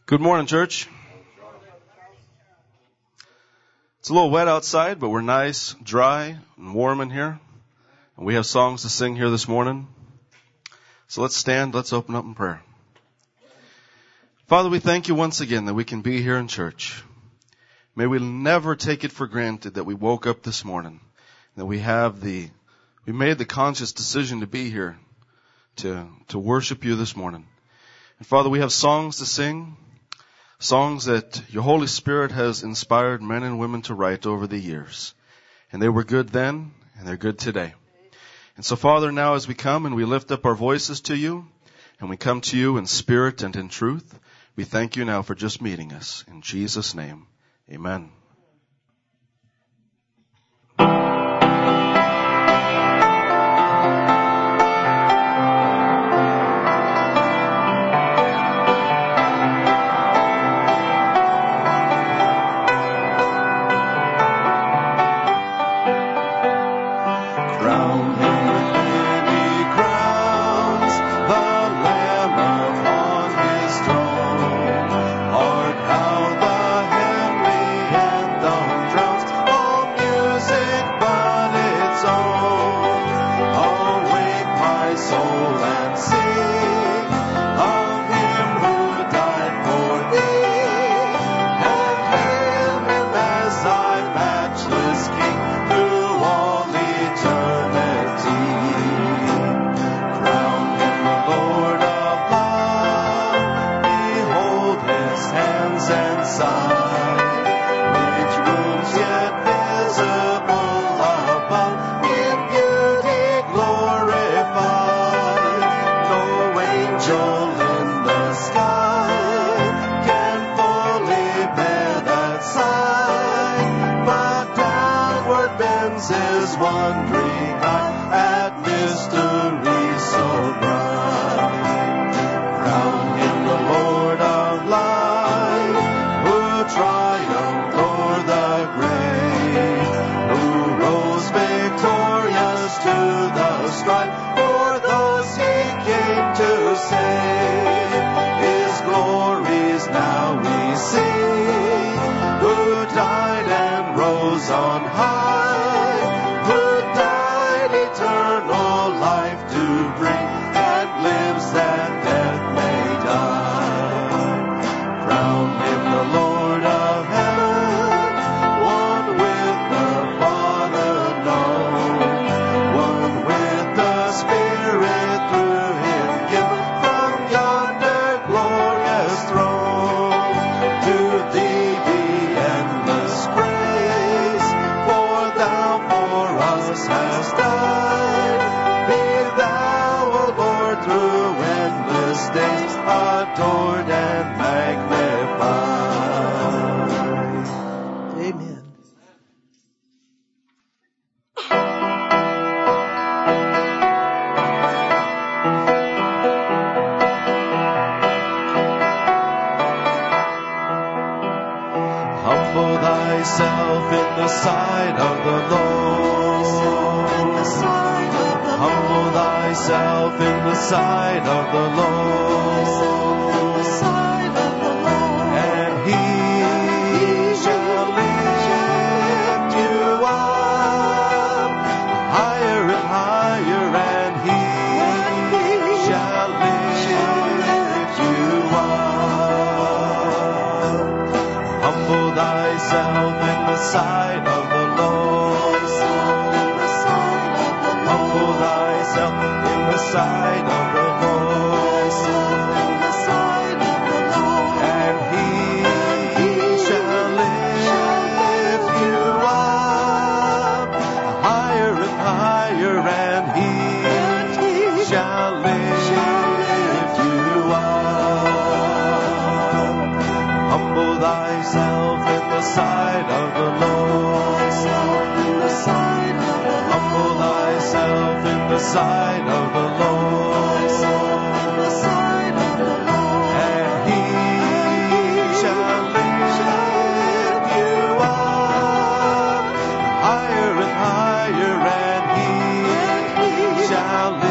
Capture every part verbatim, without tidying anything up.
Good morning, church. It's a little wet outside, but we're nice, dry, and warm in here. And we have songs to sing here this morning. So let's stand, let's open up in prayer. Father, we thank you once again that we can be here in church. May we never take it for granted that we woke up this morning, that we have the, we made the conscious decision to be here, to, to worship you this morning. And Father, we have songs to sing. Songs that your Holy Spirit has inspired men and women to write over the years. And they were good then, and they're good today. And so, Father, now as we come and we lift up our voices to you, and we come to you in spirit and in truth, we thank you now for just meeting us. In Jesus' name, amen.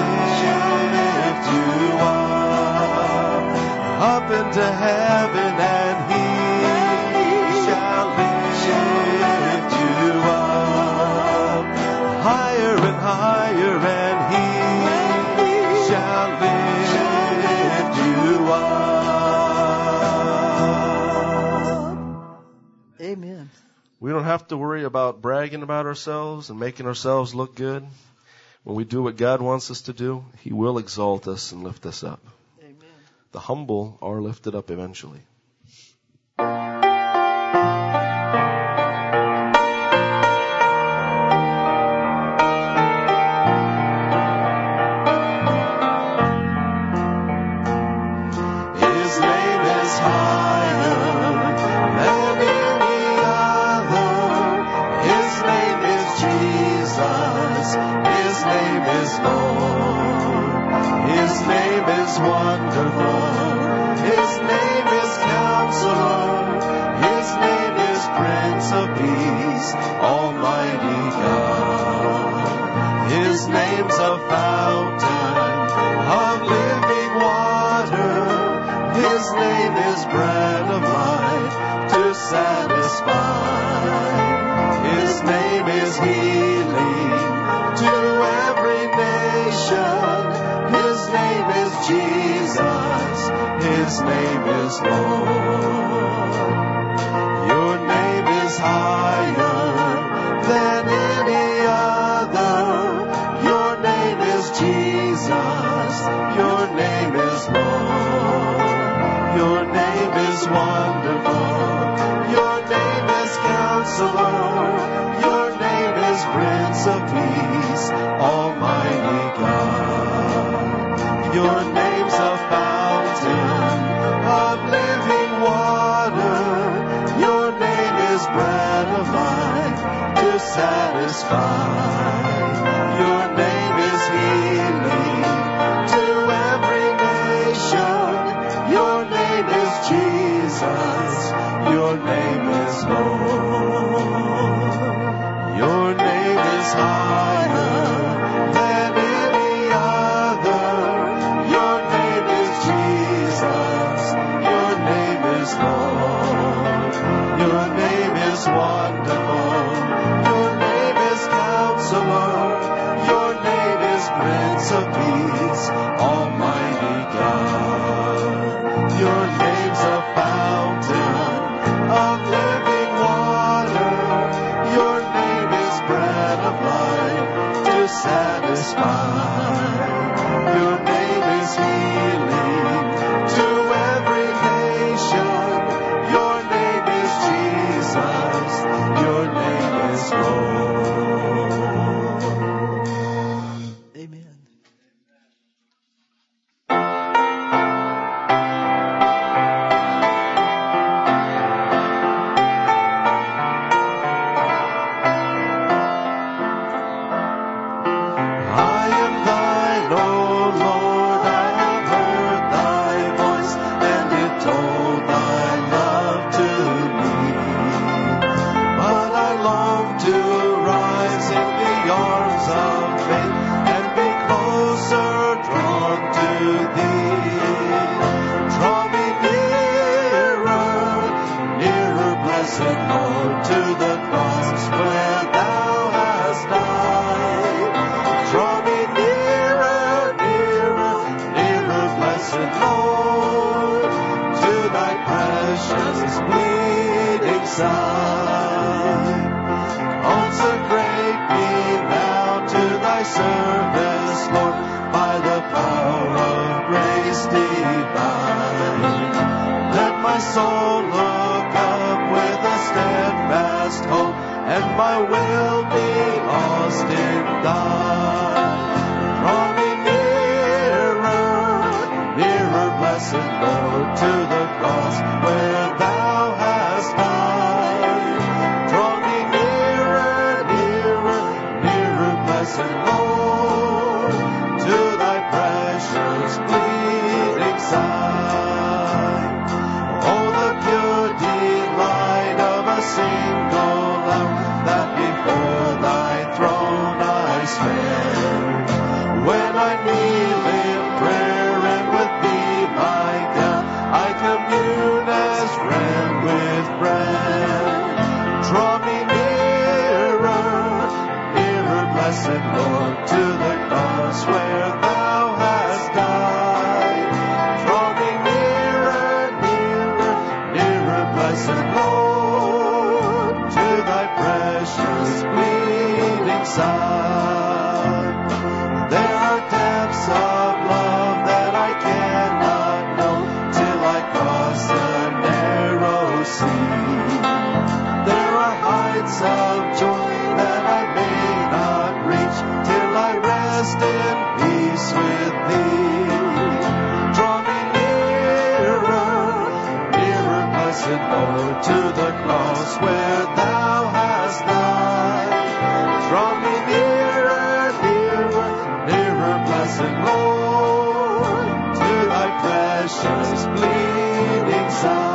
Up into heaven don't have to worry about bragging about ourselves and making ourselves look good. When we do what God wants us to do, He will exalt us and lift us up. Amen. The humble are lifted up eventually. Lord, to thy blessed Lord, to the cross where thou hast died. Draw me nearer, nearer, nearer, blessed Lord, to thy precious bleeding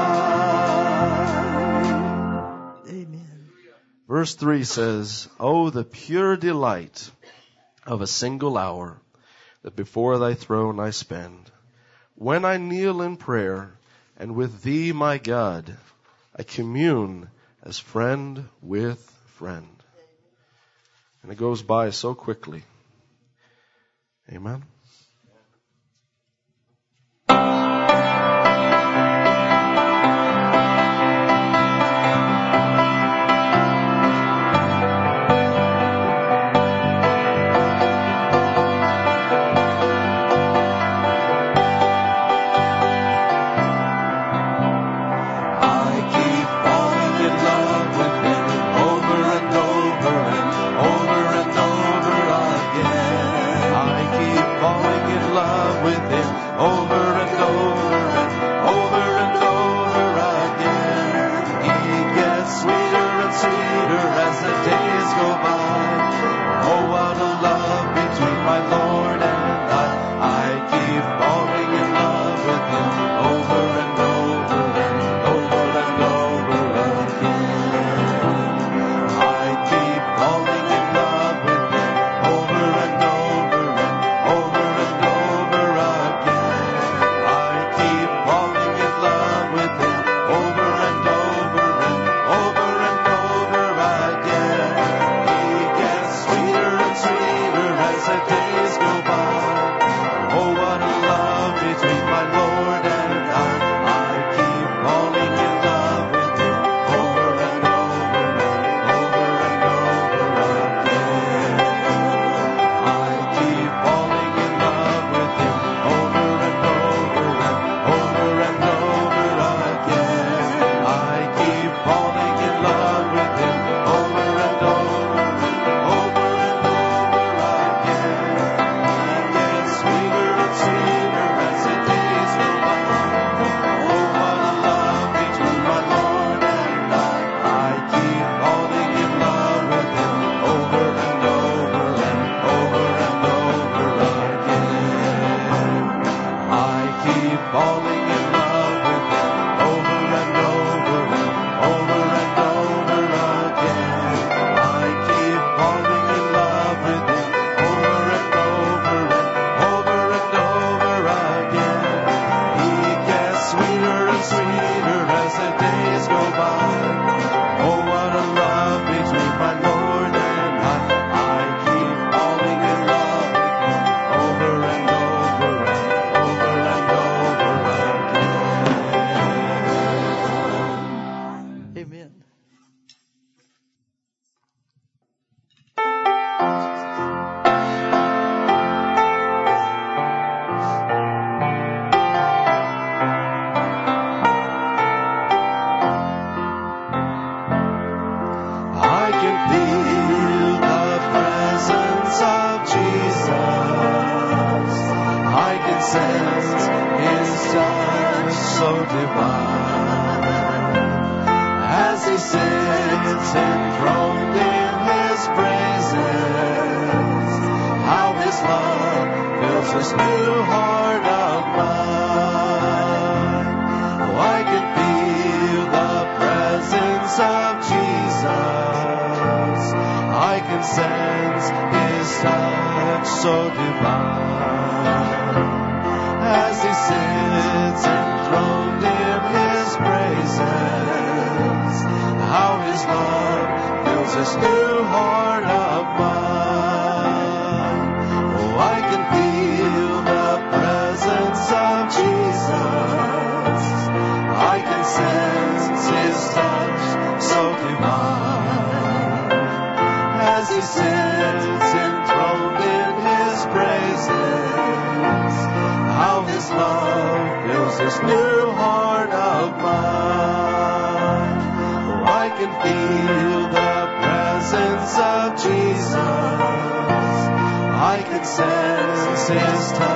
side. Amen. Verse three says, Oh, the pure delight of a single hour that before thy throne I spend, when I kneel in prayer, and with thee, my God, I commune as friend with friend. And it goes by so quickly. Amen.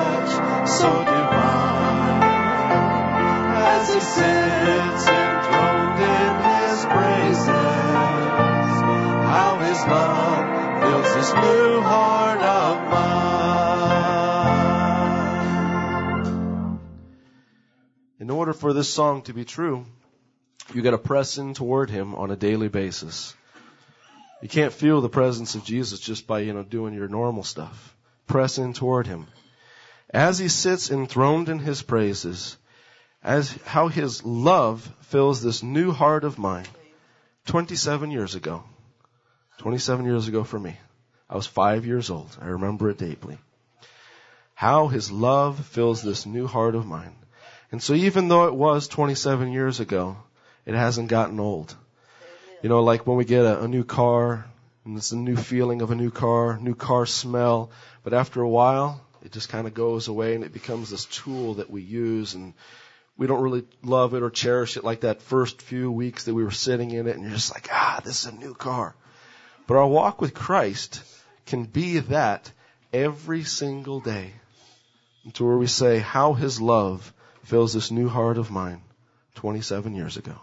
As he sits enthroned this new heart of mine. In order for this song to be true, you got to press in toward Him on a daily basis. You can't feel the presence of Jesus just by, you know, doing your normal stuff. Press in toward Him. As He sits enthroned in His praises, as how His love fills this new heart of mine. twenty-seven years ago. twenty-seven years ago for me. I was five years old. I remember it deeply. How His love fills this new heart of mine. And so even though it was twenty-seven years ago, it hasn't gotten old. You know, like when we get a, a new car, and it's a new feeling of a new car, new car smell, but after a while, it just kind of goes away and it becomes this tool that we use, and we don't really love it or cherish it like that first few weeks that we were sitting in it, and you're just like, ah, this is a new car. But our walk with Christ can be that every single day, to where we say how His love fills this new heart of mine twenty-seven years ago.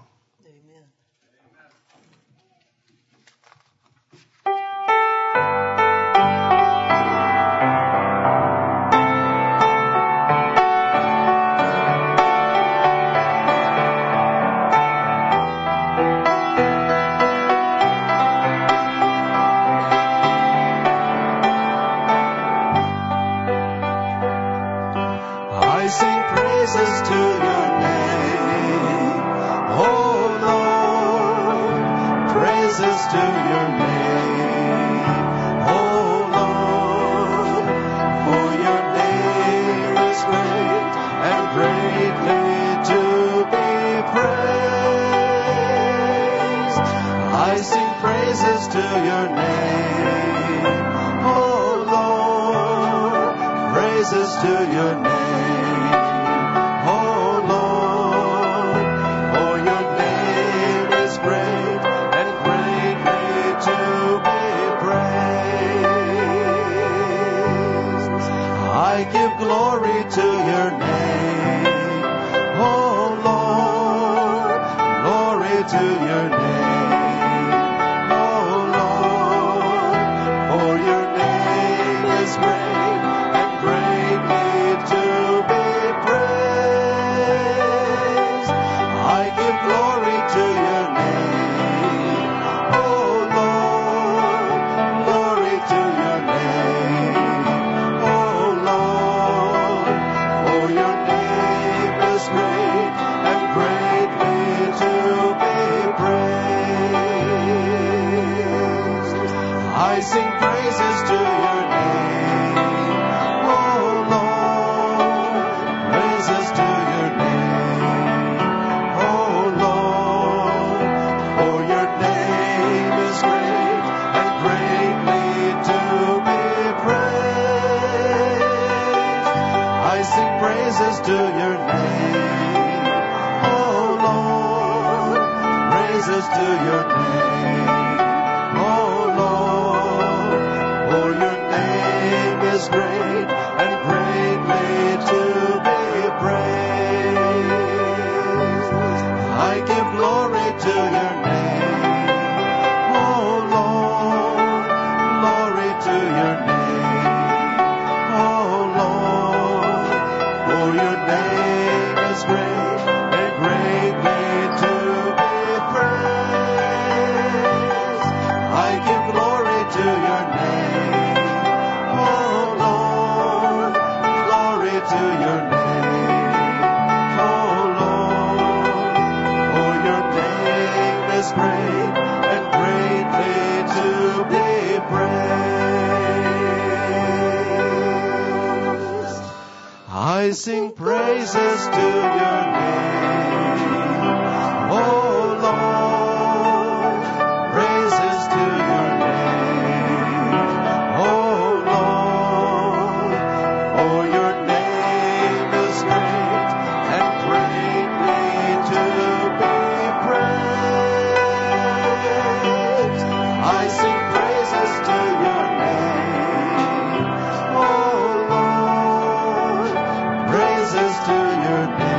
I sing praises to your name, oh Lord, praises to your name, oh Lord, for your name is great and greatly to be praised. I sing praises to your name, oh Lord, praises to your name.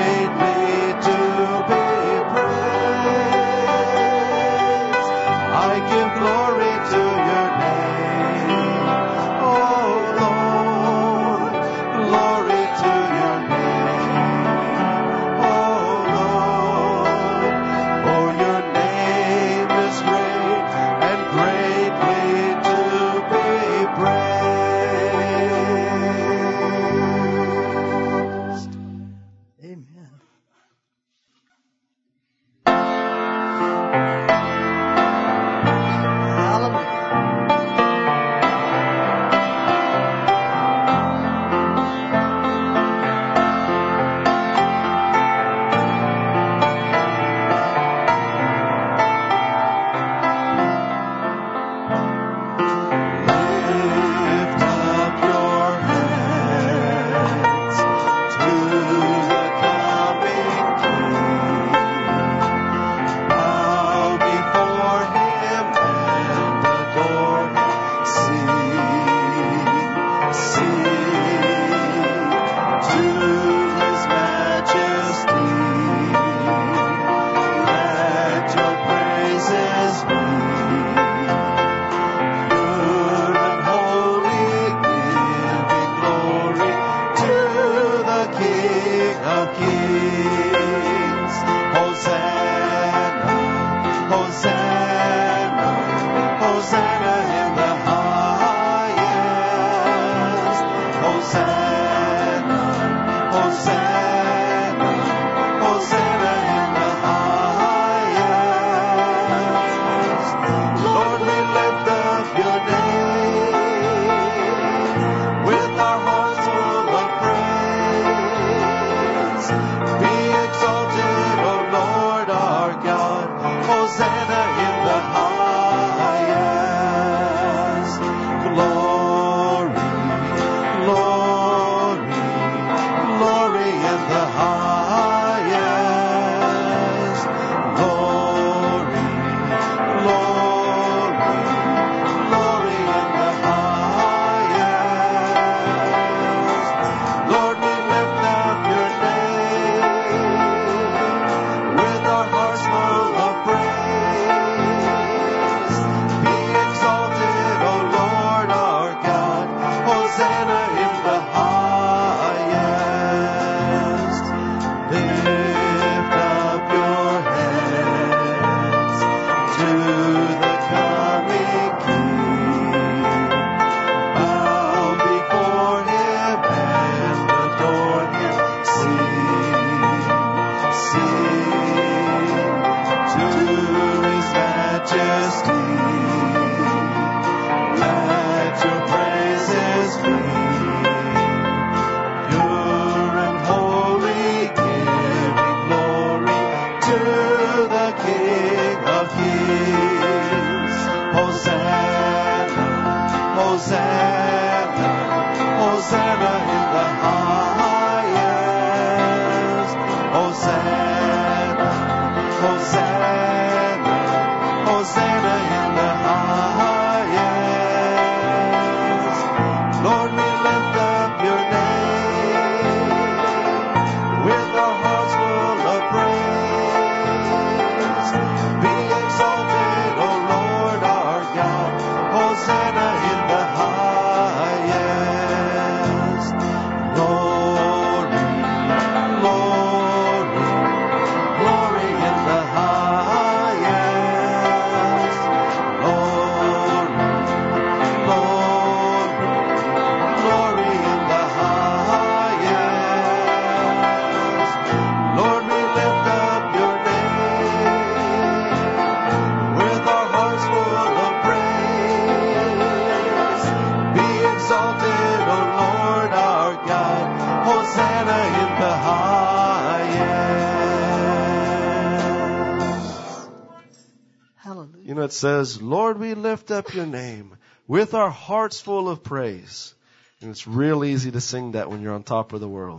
It says, Lord, we lift up your name with our hearts full of praise. And it's real easy to sing that when you're on top of the world.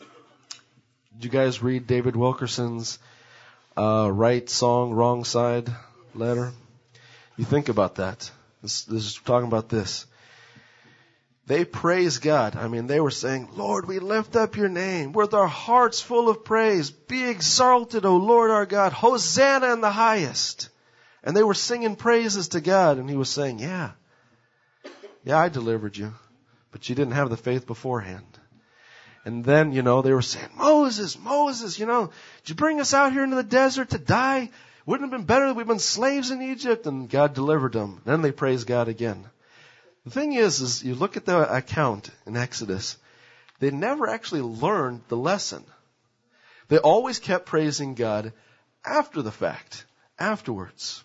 Did you guys read David Wilkerson's uh, Right Song, Wrong Side letter? You think about that. This, this is talking about this. they praised God. I mean, they were saying, Lord, we lift up your name with our hearts full of praise. Be exalted, O Lord our God. Hosanna in the highest. And they were singing praises to God. And he was saying, yeah, yeah, I delivered you. But you didn't have the faith beforehand. And then, you know, they were saying, Moses, Moses, you know, did you bring us out here into the desert to die? Wouldn't it have been better that we'd been slaves in Egypt? And God delivered them. Then they praised God again. The thing is, is you look at the account in Exodus, they never actually learned the lesson. They always kept praising God after the fact, afterwards.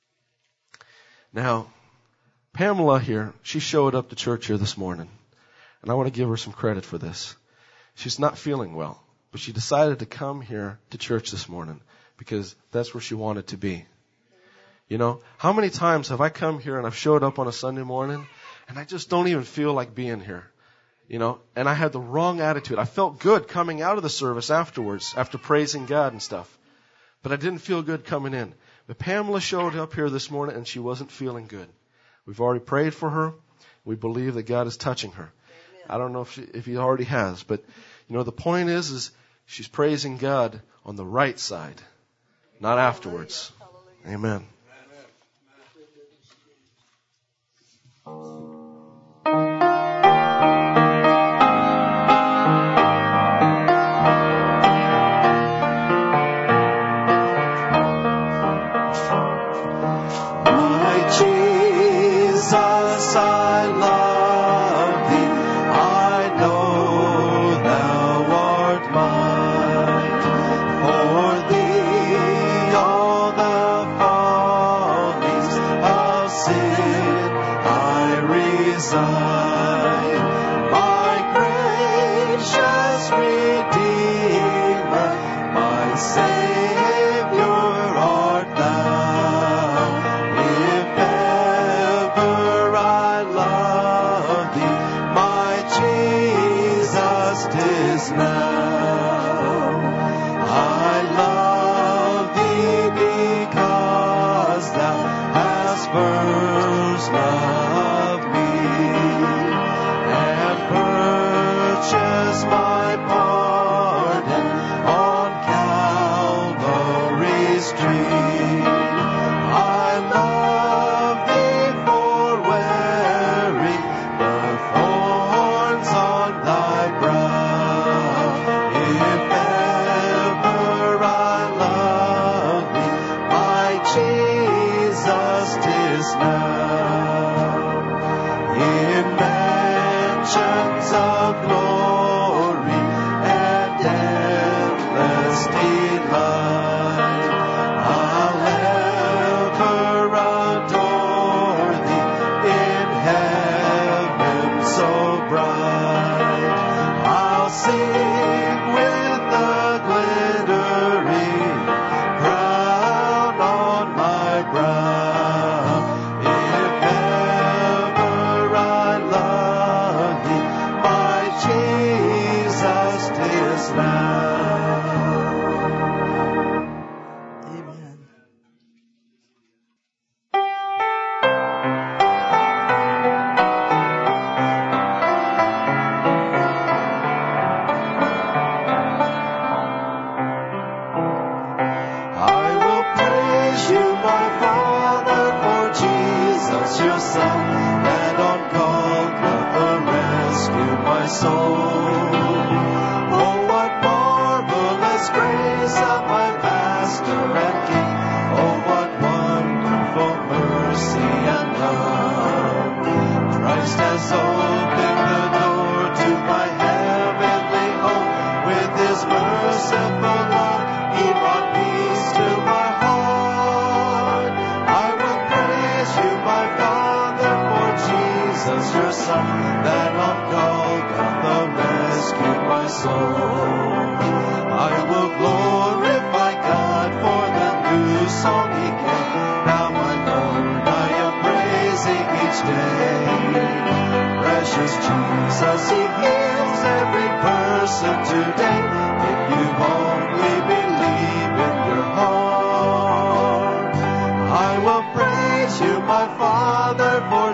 Now, Pamela here, she showed up to church here this morning. And I want to give her some credit for this. She's not feeling well, but she decided to come here to church this morning because that's where she wanted to be. You know, how many times have I come here and I've showed up on a Sunday morning and I just don't even feel like being here? You know, and I had the wrong attitude. I felt good coming out of the service afterwards, after praising God and stuff. But I didn't feel good coming in. But Pamela showed up here this morning and she wasn't feeling good. We've already prayed for her. We believe that God is touching her. I don't know if she, if he already has, but you know, the point is, is she's praising God on the right side, not afterwards. Amen.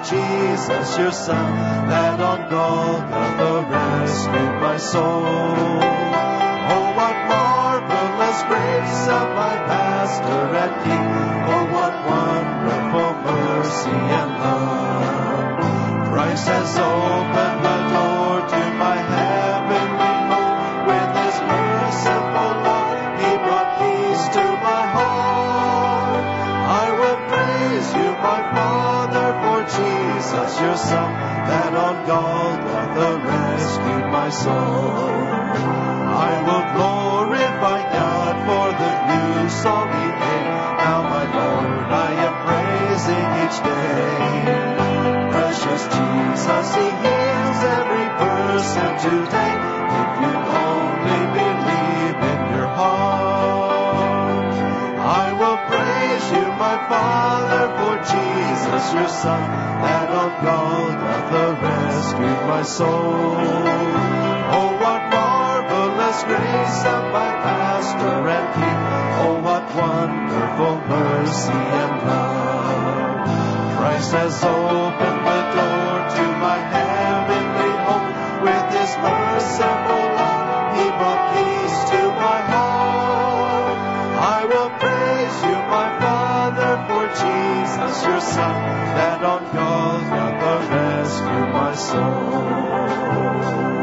Jesus, your Son, that on Golgotha rescued my soul. Oh, what marvelous grace of my Master and King. Oh, what wonderful mercy and love. Christ has opened the door to my heavenly home. With his merciful love, he brought peace to my heart. I will praise you, my Father, for Jesus, your Son, that on Golgotha rescued my soul. I will glorify God for the new song he gave. Now, my Lord, I am praising each day. Precious Jesus, he heals every person today. If you only believe in your heart, I will praise you, my Father, for Jesus, your Son, that on Golgotha rescued my soul. Oh, what marvelous grace of my Master and King. Oh, what wonderful mercy and love. Christ has opened the door to my heavenly home. With his merciful love, he brought peace to my heart. I will praise you, my Father, for Jesus, your Son, that on Golgotha rescued my soul.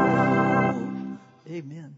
Amen.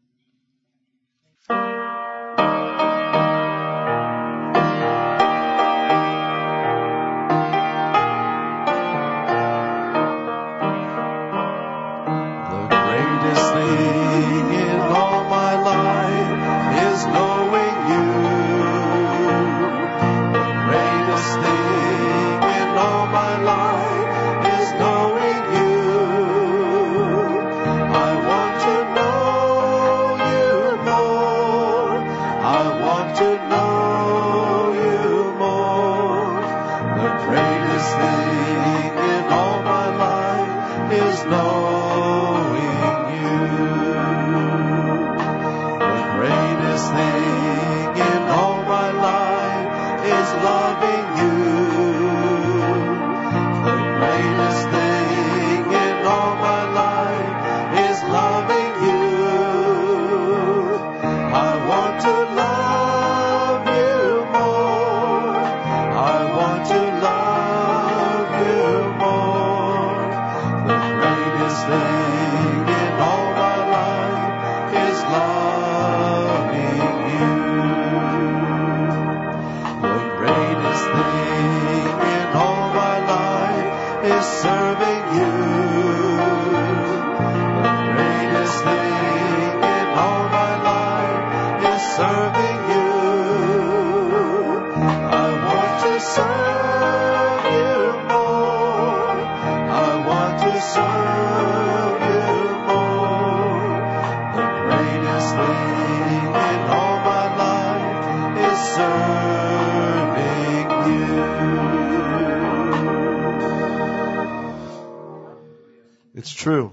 It's true.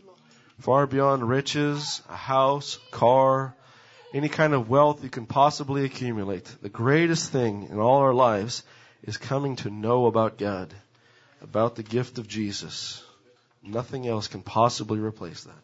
Far beyond riches, a house, car, any kind of wealth you can possibly accumulate. The greatest thing in all our lives is coming to know about God, about the gift of Jesus. Nothing else can possibly replace that.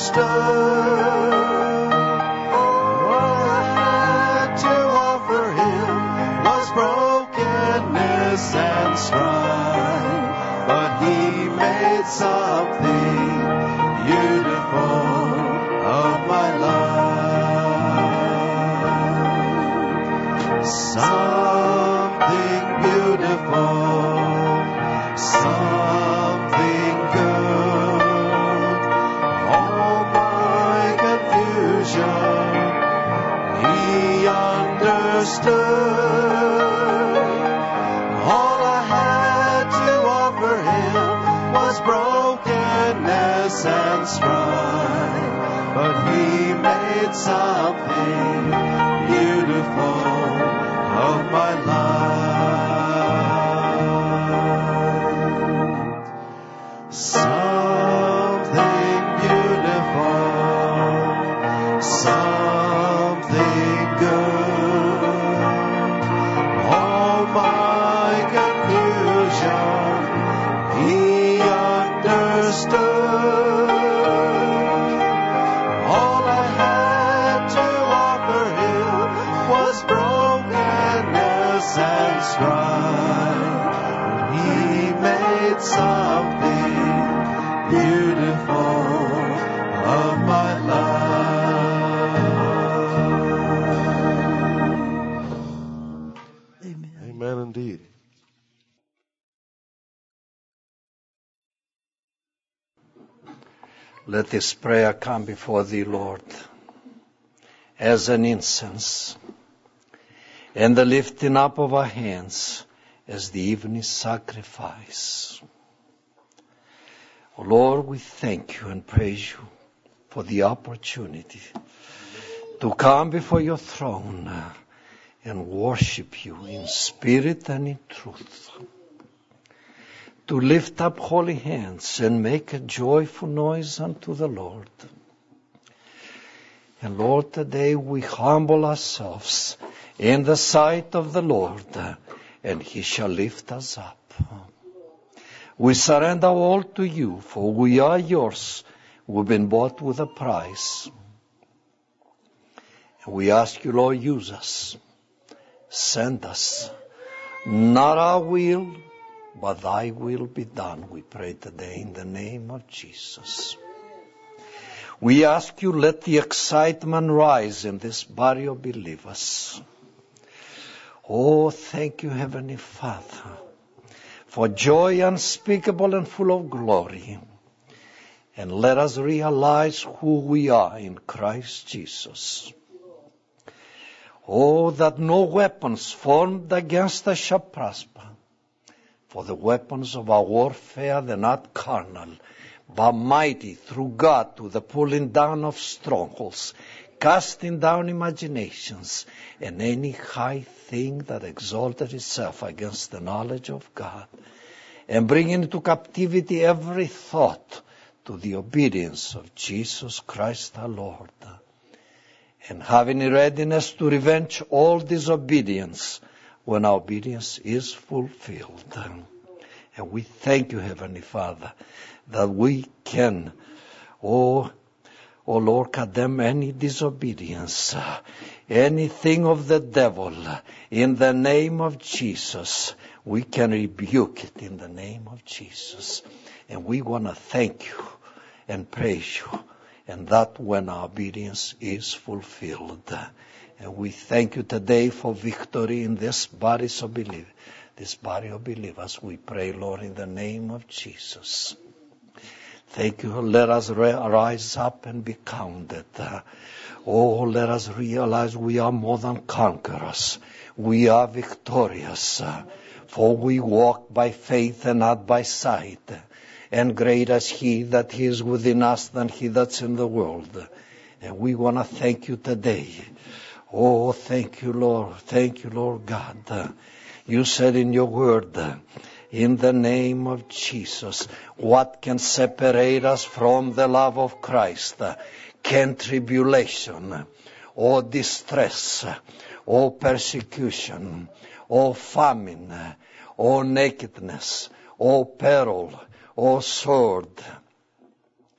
understood. All I had to offer him was brokenness and strife, but he made something beautiful of my life. Something beautiful, something good. All my confusion, he understood. All I had to offer him was brokenness and strife, but he made something beautiful of my life. Something beautiful, something good. All my confusion, he understood. All I had to offer him was brokenness and strife. He made something beautiful of my life. Amen. Amen indeed. Let this prayer come before thee, Lord, as an incense, and the lifting up of our hands as the evening sacrifice. Oh Lord, we thank you and praise you for the opportunity to come before your throne and worship you in spirit and in truth. To lift up holy hands and make a joyful noise unto the Lord. And Lord, today we humble ourselves in the sight of the Lord, and he shall lift us up. We surrender all to you, for we are yours. We've been bought with a price. And we ask you, Lord, use us. Send us. Not our will, but thy will be done, we pray today in the name of Jesus. We ask you, let the excitement rise in this body of believers. Oh, thank you, Heavenly Father, for joy unspeakable and full of glory. And let us realize who we are in Christ Jesus. Oh, that no weapons formed against us shall prosper. For the weapons of our warfare, they're not carnal, but mighty through God to the pulling down of strongholds, casting down imaginations, and any high thing that exalted itself against the knowledge of God, and bringing into captivity every thought to the obedience of Jesus Christ our Lord, and having a readiness to revenge all disobedience when our obedience is fulfilled. And we thank you, Heavenly Father, that we can, oh, oh Lord, condemn any disobedience, anything of the devil, in the name of Jesus. We can rebuke it in the name of Jesus. And we want to thank you and praise you, and that when our obedience is fulfilled. And we thank you today for victory in this body of believers. This body of believers, we pray, Lord, in the name of Jesus. Thank you. Let us rise up and be counted. Oh, let us realize we are more than conquerors. We are victorious. For we walk by faith and not by sight. And greater is he that is within us than he that's in the world. And we want to thank you today. Oh, thank you, Lord. Thank you, Lord God. You said in your word, in the name of Jesus, what can separate us from the love of Christ? Can tribulation, or distress, or persecution, or famine, or nakedness, or peril, or sword.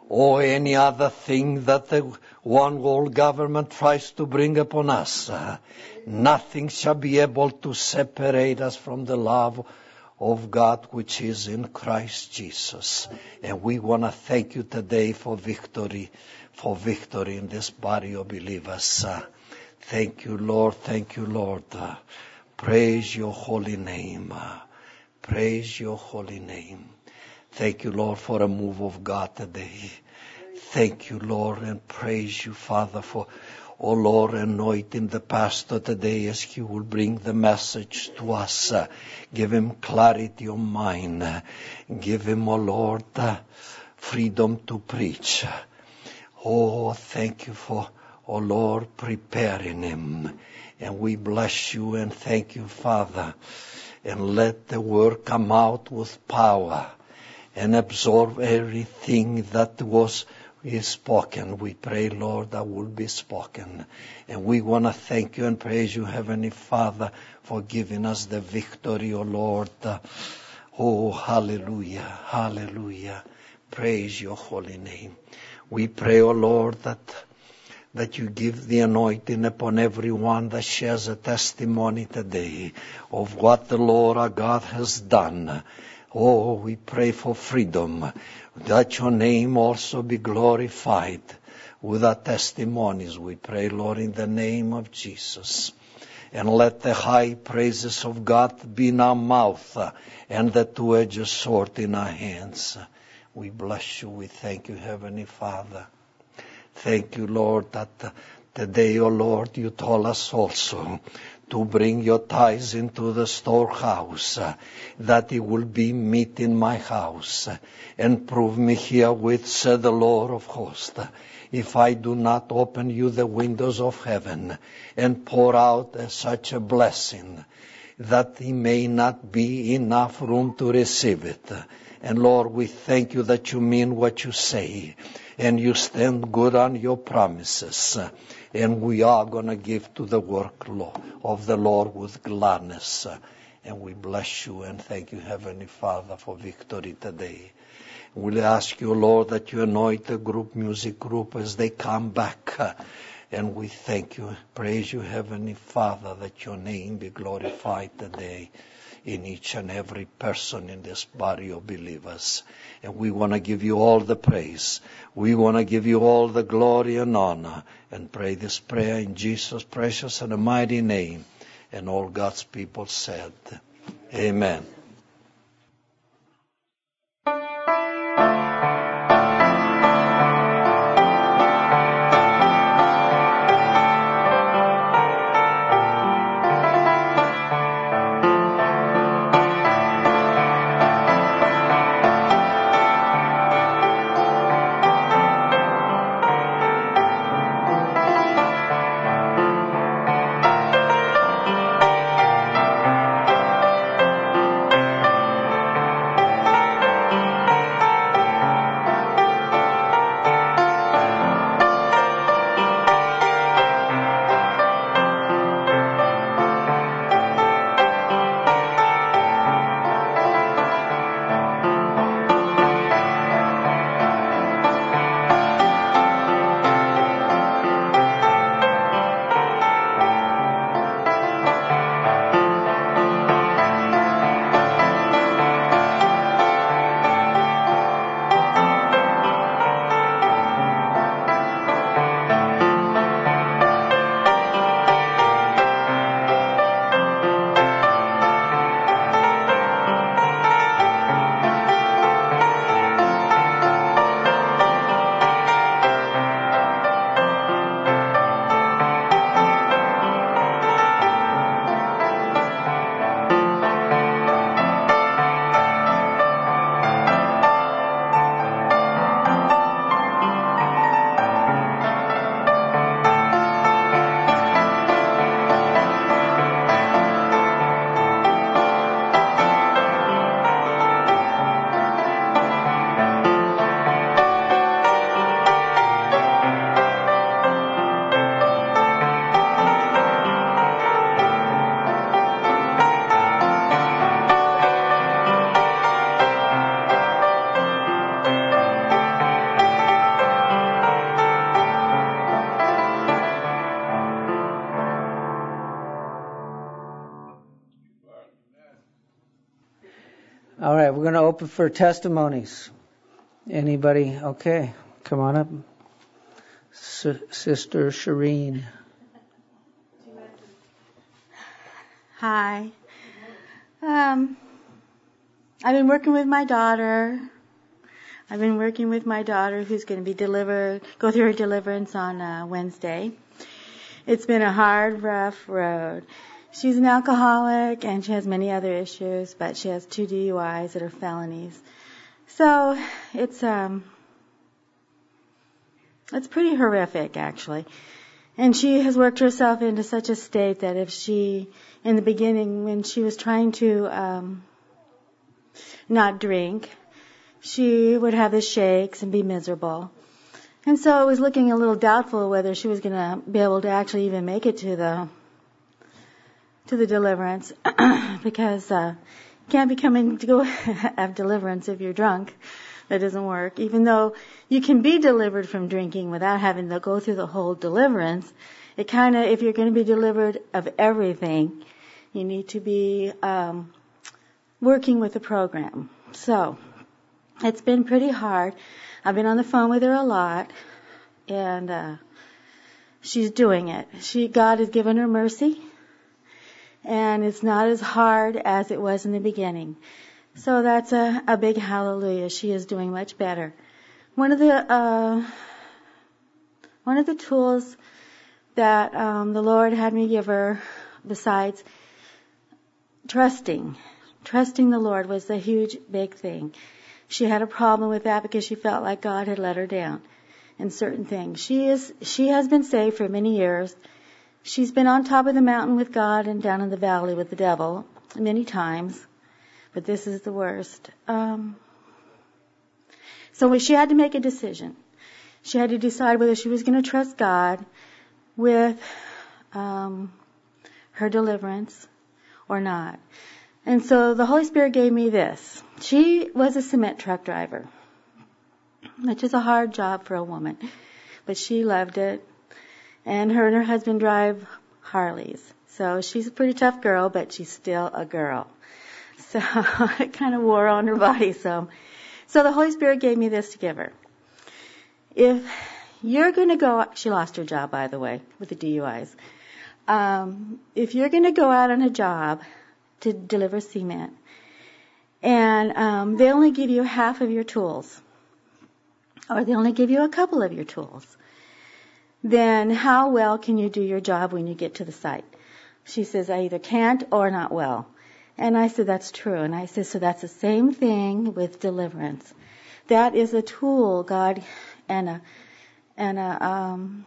or any other thing that the one world government tries to bring upon us. Uh, nothing shall be able to separate us from the love of God which is in Christ Jesus. And we want to thank you today for victory, for victory in this body of believers. Uh, thank you, Lord. Thank you, Lord. Uh, praise your holy name. Uh, praise your holy name. Thank you, Lord, for a move of God today. Thank you, Lord, and praise you, Father, for, oh Lord, anointing the pastor today as he will bring the message to us. Uh, give him clarity of mind. Uh, give him, oh Lord, uh, freedom to preach. Oh, thank you for, oh Lord, preparing him. And we bless you and thank you, Father. And let the word come out with power and absorb everything that was is spoken. We pray, Lord, that will be spoken. And we want to thank you and praise you, Heavenly Father, for giving us the victory, O Lord. Oh, hallelujah, hallelujah. Praise your holy name. We pray, O Lord, that that you give the anointing upon everyone that shares a testimony today of what the Lord our God has done. Oh, we pray for freedom, that your name also be glorified with our testimonies. We pray, Lord, in the name of Jesus. And let the high praises of God be in our mouth and the two-edged sword in our hands. We bless you. We thank you, Heavenly Father. Thank you, Lord, that today, O Lord, you told us also to bring your tithes into the storehouse, uh, that it will be meat in my house. Uh, and prove me herewith, said the Lord of hosts, uh, if I do not open you the windows of heaven and pour out uh, such a blessing, that it may not be enough room to receive it. Uh, and Lord, we thank you that you mean what you say, and you stand good on your promises. Uh, And we are going to give to the work of the Lord with gladness. And we bless you and thank you, Heavenly Father, for victory today. We'll ask you, Lord, that you anoint the group, music group, as they come back. And we thank you, praise you, Heavenly Father, that your name be glorified today in each and every person in this body of believers. And we want to give you all the praise. We want to give you all the glory and honor. And pray this prayer in Jesus' precious and mighty name. And all God's people said, Amen. All right, we're going to open for testimonies. Anybody? Okay, come on up. S- Sister Shireen. Hi. Um, I've been working with my daughter. I've been working with my daughter who's going to be delivered, go through her deliverance on uh, Wednesday. It's been a hard, rough road. She's an alcoholic and she has many other issues, but she has two D U Is that are felonies. So it's um, it's pretty horrific, actually. And she has worked herself into such a state that if she, in the beginning, when she was trying to um, not drink, she would have the shakes and be miserable. And so it was looking a little doubtful whether she was going to be able to actually even make it to the to the deliverance, because uh, you can't be coming to go have deliverance if you're drunk. That doesn't work. Even though you can be delivered from drinking without having to go through the whole deliverance, it kind of, if you're going to be delivered of everything, you need to be um, working with the program. So it's been pretty hard. I've been on the phone with her a lot, and uh, she's doing it. She God has given her mercy, and it's not as hard as it was in the beginning. So that's a, a big hallelujah. She is doing much better. One of the uh, one of the tools that um, the Lord had me give her, besides trusting, trusting the Lord, was a huge, big thing. She had a problem with that because she felt like God had let her down in certain things. She is she has been saved for many years. She's been on top of the mountain with God and down in the valley with the devil many times. But this is the worst. Um, so she had to make a decision. She had to decide whether she was going to trust God with um, her deliverance or not. And so the Holy Spirit gave me this. She was a cement truck driver, which is a hard job for a woman, but she loved it. And her and her husband drive Harleys. So she's a pretty tough girl, but she's still a girl. So it kind of wore on her body some. So the Holy Spirit gave me this to give her. If you're going to go, she lost her job, by the way, with the D U Is. Um, if you're going to go out on a job to deliver cement, and um, they only give you half of your tools, or they only give you a couple of your tools, then how well can you do your job when you get to the site? She says, I either can't or not well. And I said, that's true. And I said, so that's the same thing with deliverance. That is a tool, God, and a, and a, um,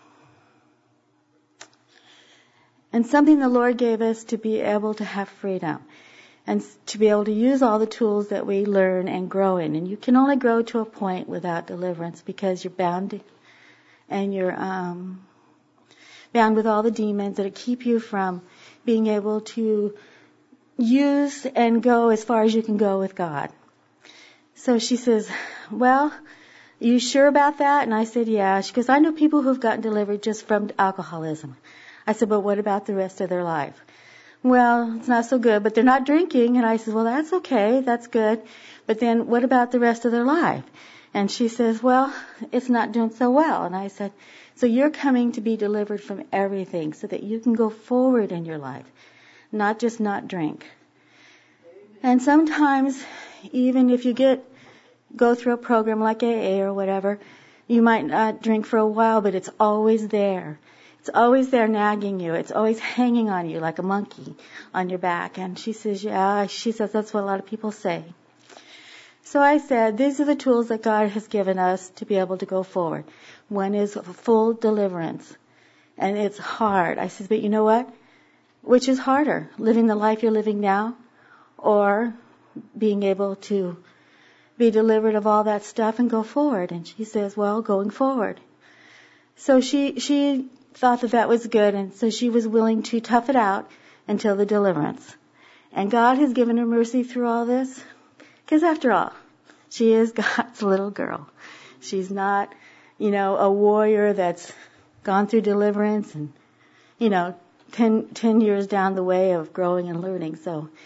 and something the Lord gave us to be able to have freedom and to be able to use all the tools that we learn and grow in. And you can only grow to a point without deliverance because you're bound to, and you're um, bound with all the demons that keep you from being able to use and go as far as you can go with God. So she says, well, are you sure about that? And I said, yeah. She goes, I know people who've gotten delivered just from alcoholism. I said, but what about the rest of their life? Well, it's not so good, but they're not drinking. And I said, well, that's okay. That's good. But then what about the rest of their life? And she says, well, it's not doing so well. And I said, so you're coming to be delivered from everything so that you can go forward in your life, not just not drink. And sometimes, even if you get go through a program like A A or whatever, you might not drink for a while, but it's always there. It's always there nagging you. It's always hanging on you like a monkey on your back. And she says, yeah, she says that's what a lot of people say. So I said, these are the tools that God has given us to be able to go forward. One is full deliverance. And it's hard. I said, but you know what? Which is harder, living the life you're living now or being able to be delivered of all that stuff and go forward? And she says, well, going forward. So she she thought that that was good, and so she was willing to tough it out until the deliverance. And God has given her mercy through all this, because after all, she is God's little girl. She's not, you know, a warrior that's gone through deliverance and, you know, ten, ten years down the way of growing and learning. So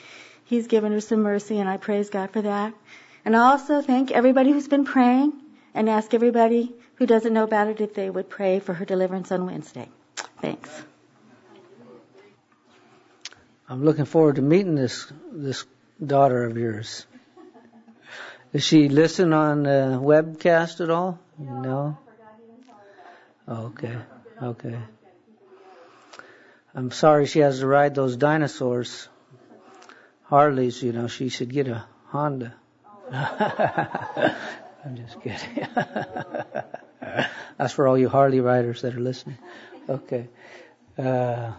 He's given her some mercy, and I praise God for that. And I also thank everybody who's been praying and ask everybody who doesn't know about it if they would pray for her deliverance on Wednesday. Thanks. I'm looking forward to meeting this this daughter of yours. Does she listen on uh, webcast at all? No? Oh, okay, okay. I'm sorry she has to ride those dinosaurs. Harleys, you know, she should get a Honda. I'm just kidding. That's for all you Harley riders that are listening. Okay. Uh,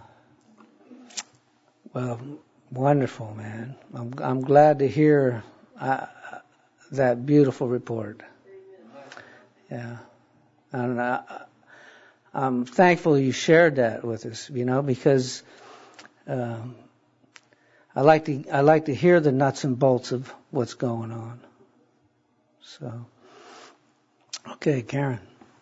well, wonderful, man. I'm, I'm glad to hear uh, that beautiful report. Yeah. And uh, I'm thankful you shared that with us, you know, because um, I like to I like to hear the nuts and bolts of what's going on. So, okay, Karen.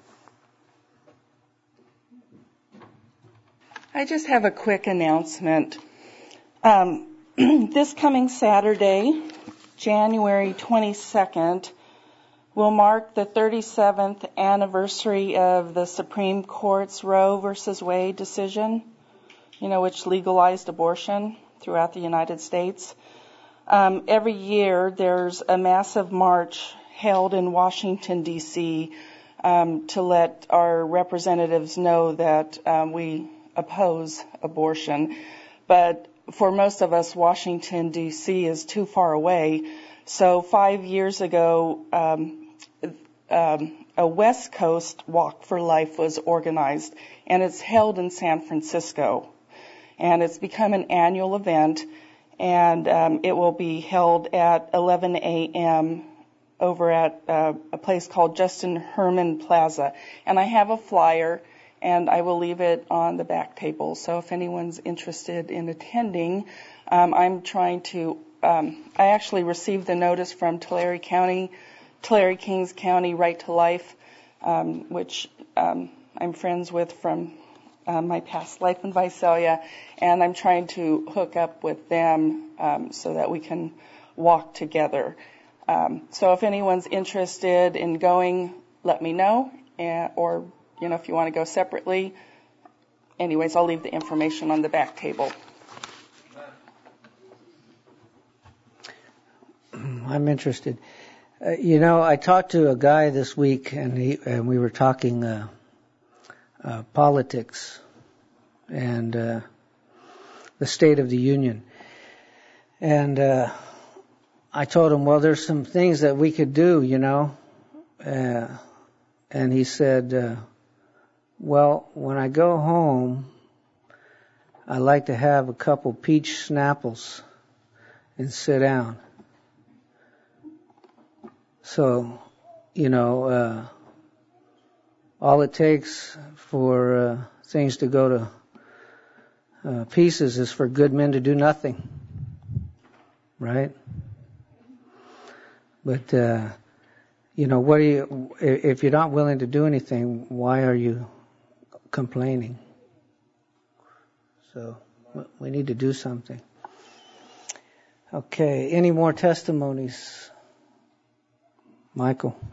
I just have a quick announcement. Um, this coming Saturday, January twenty-second, will mark the thirty-seventh anniversary of the Supreme Court's Roe versus Wade decision, you know, which legalized abortion throughout the United States. Um, every year there's a massive march held in Washington, D C, um, to let our representatives know that um, we oppose abortion. But for most of us, Washington, D C is too far away. So five years ago, um, um, a West Coast Walk for Life was organized, and it's held in San Francisco. And it's become an annual event, and um, it will be held at eleven a.m. over at uh, a place called Justin Herman Plaza. And I have a flyer, and I will leave it on the back table. So if anyone's interested in attending, um, I'm trying to, um, I actually received the notice from Tulare County, Tulare Kings County Right to Life, um, which um, I'm friends with from uh, my past life in Visalia, and I'm trying to hook up with them um, so that we can walk together. Um, so if anyone's interested in going, let me know, and, or you know, if you want to go separately. Anyways, I'll leave the information on the back table. I'm interested. Uh, you know, I talked to a guy this week, and he and we were talking uh, uh, politics and uh, the State of the Union. And uh, I told him, well, there's some things that we could do, you know. Uh, and he said, uh, well, when I go home, I like to have a couple peach Snapples and sit down. So, you know, uh, all it takes for uh, things to go to uh, pieces is for good men to do nothing, right? But, uh, you know, what do you, if you're not willing to do anything, why are you complaining? So we need to do something. Okay, any more testimonies? Michael.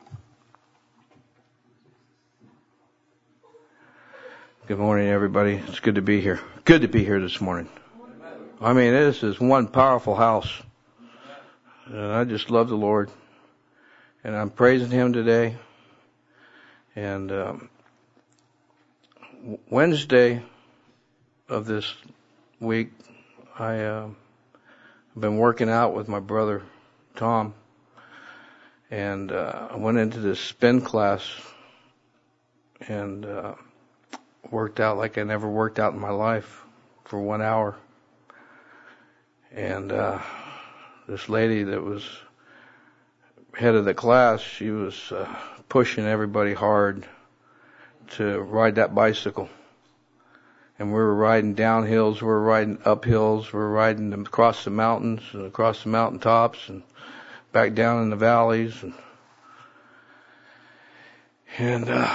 Good morning, everybody. It's good to be here. Good to be here this morning. I mean, this is one powerful house. And I just love the Lord. And I'm praising Him today. And um, Wednesday of this week, I, uh, I've been working out with my brother, Tom. And uh, I went into this spin class and uh, worked out like I never worked out in my life for one hour. And uh, this lady that was head of the class, she was uh, pushing everybody hard to ride that bicycle. And we were riding down hills, we were riding up hills, we were riding across the mountains and across the mountaintops and back down in the valleys, and, and uh,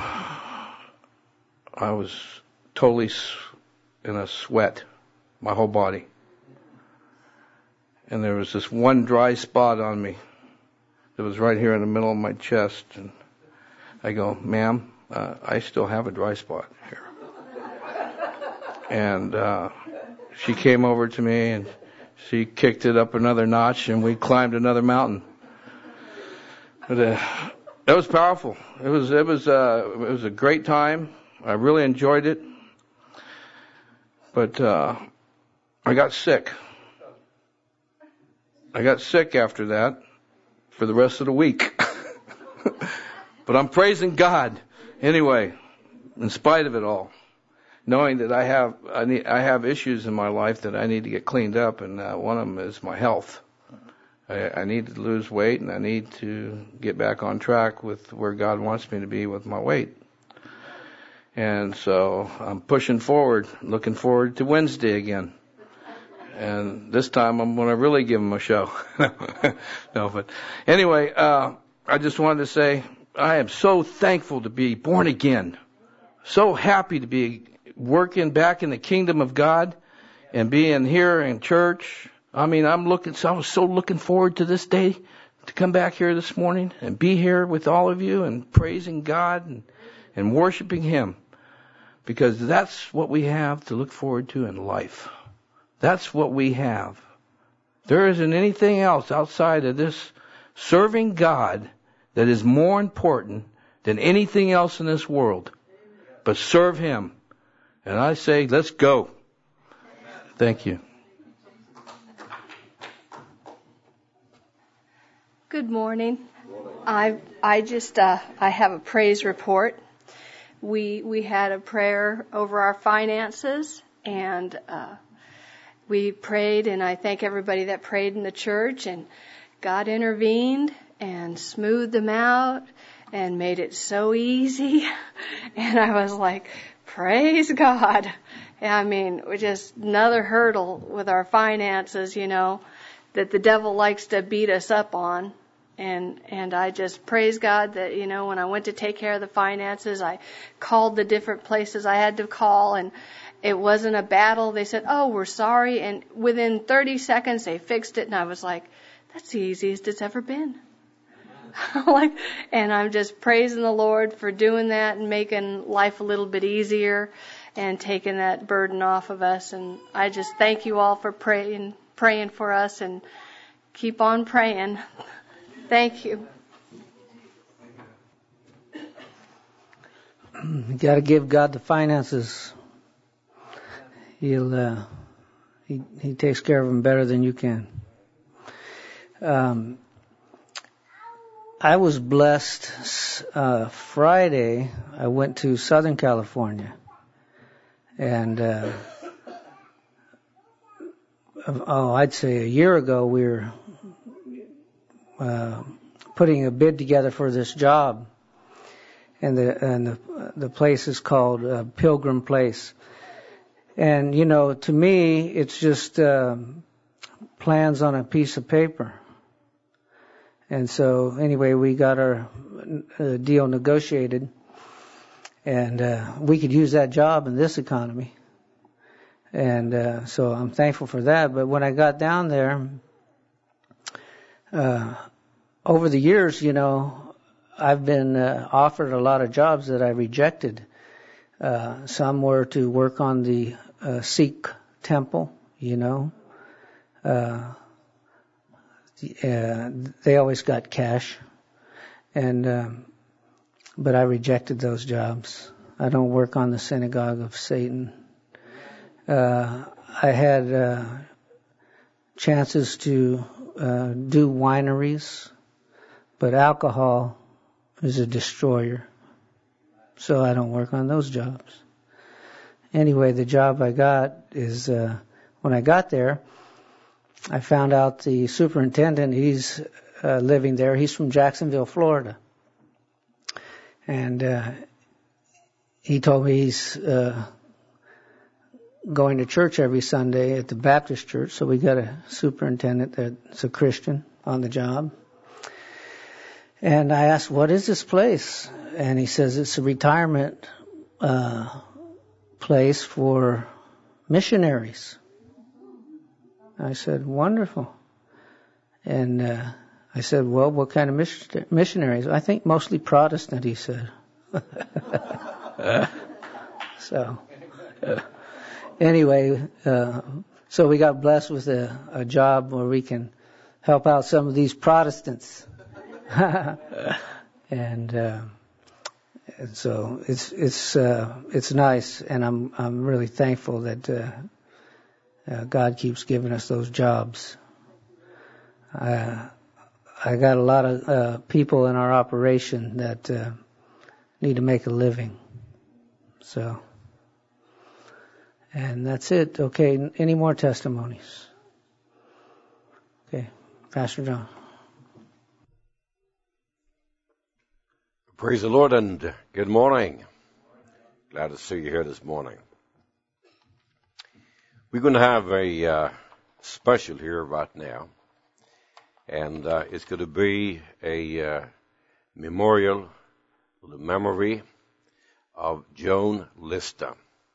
I was totally in a sweat, my whole body. and there was this one dry spot on me. It was right here in the middle of my chest. And I go, ma'am, uh, I still have a dry spot here. And uh, she came over to me and she kicked it up another notch, and we climbed another mountain. But uh, that was powerful. It was it was uh, it was a great time. I really enjoyed it. But uh, I got sick. I got sick after that for the rest of the week. But I'm praising God anyway, in spite of it all, knowing that I have I need I have issues in my life that I need to get cleaned up, and uh, one of them is my health. I, I need to lose weight, and I need to get back on track with where God wants me to be with my weight. And so I'm pushing forward, looking forward to Wednesday again. And this time I'm going to really give him a show. No, but anyway, uh, I just wanted to say I am so thankful to be born again. So happy to be working back in the kingdom of God and being here in church. I mean, I'm looking, so I was so looking forward to this day to come back here this morning and be here with all of you and praising God and, and worshiping Him, because that's what we have to look forward to in life. That's what we have. There isn't anything else outside of this serving God that is more important than anything else in this world. But serve Him. And I say, let's go. Thank you. Good morning. I I just uh, I have a praise report. We we had a prayer over our finances, and uh, we prayed, and I thank everybody that prayed in the church, and God intervened and smoothed them out and made it so easy. And I was like, praise God. I mean, just another hurdle with our finances, you know, that the devil likes to beat us up on. And and I just praise God that, you know, when I went to take care of the finances, I called the different places I had to call, and it wasn't a battle. They said, oh, we're sorry. And within thirty seconds, they fixed it. And I was like, that's the easiest it's ever been. like, and I'm just praising the Lord for doing that and making life a little bit easier and taking that burden off of us. And I just thank you all for praying, praying for us, and keep on praying. Thank you. You got to give God the finances. He'll uh, he he takes care of them better than you can. Um, I was blessed uh, Friday. I went to Southern California, and uh, oh, I'd say a year ago we were uh, putting a bid together for this job, and the and the the place is called uh, Pilgrim Place. And, you know, to me, it's just uh, plans on a piece of paper. And so, anyway, we got our uh, deal negotiated, and uh, we could use that job in this economy. And uh, so I'm thankful for that. But when I got down there, uh, over the years, you know, I've been uh, offered a lot of jobs that I rejected. Uh, some were to work on the uh, Sikh temple, you know. Uh, uh, they always got cash, and um, but I rejected those jobs. I don't work on the synagogue of Satan. Uh, I had uh, chances to uh, do wineries, but alcohol is a destroyer. So I don't work on those jobs. Anyway, the job I got is, uh, when I got there, I found out the superintendent, he's uh, living there. He's from Jacksonville, Florida. And uh, he told me he's uh, going to church every Sunday at the Baptist church. So we got a superintendent that's a Christian on the job. And I asked, what is this place? And he says it's a retirement uh, place for missionaries. I said, wonderful. And uh, I said, well, what kind of mission- missionaries? I think mostly Protestant, he said. So, anyway, uh, so we got blessed with a, a job where we can help out some of these Protestants. and, uh, and so it's it's uh, it's nice, and I'm I'm really thankful that uh, uh, God keeps giving us those jobs. Uh, I got a lot of uh, people in our operation that uh, need to make a living. So, and that's it. Okay, any more testimonies? Okay, Pastor John. Praise the Lord and good morning. Glad to see you here this morning. We're going to have a uh, special here right now. And uh, it's going to be a uh, memorial, the memory of Joan Lister.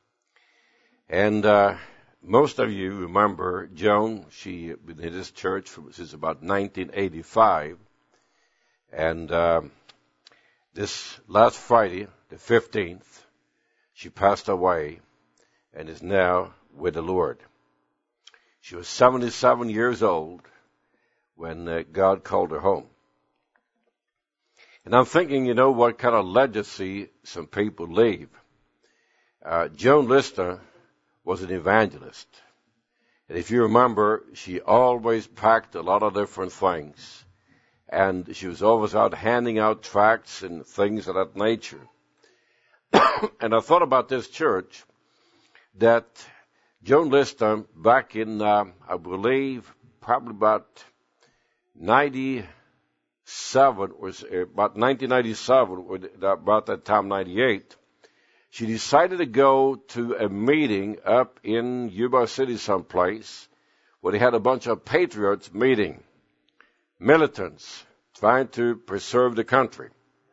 And uh, most of you remember Joan. She been in this church for, since about nineteen eighty-five. And uh, this last Friday, the fifteenth, she passed away and is now with the Lord. She was seventy-seven years old when uh, God called her home. And I'm thinking, you know, what kind of legacy some people leave. Uh, Joan Lister was an evangelist. And if you remember, she always packed a lot of different things. And she was always out handing out tracts and things of that nature. And I thought about this church, that Joan Lister, back in, uh, I believe, probably about ninety-seven, or about nineteen ninety-seven, or about that time, ninety-eight, she decided to go to a meeting up in Yuba City someplace where they had a bunch of patriots meeting, militants, trying to preserve the country.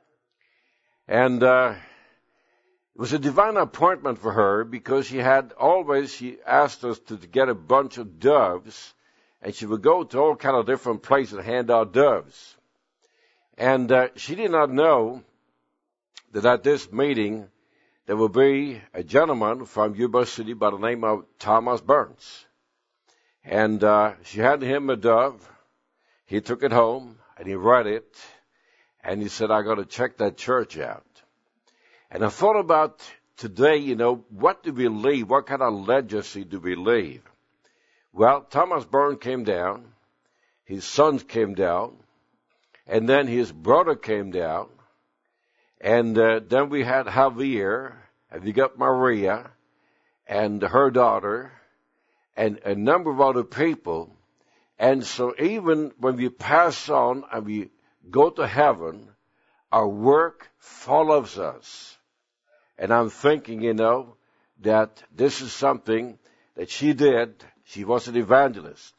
And uh, it was a divine appointment for her, because she had always, she asked us to get a bunch of doves, and she would go to all kind of different places and hand out doves. And uh, she did not know that at this meeting there would be a gentleman from Yuba City by the name of Thomas Burns. And uh, she handed him a dove. He took it home and he read it. And he said, I got to check that church out. And I thought about today, you know, what do we leave? What kind of legacy do we leave? Well, Thomas Burns came down, his sons came down, and then his brother came down, and uh, then we had Javier, and we got Maria, and her daughter, and a number of other people. And so even when we pass on and we go to heaven, our work follows us. And I'm thinking, you know, that this is something that she did. She was an evangelist.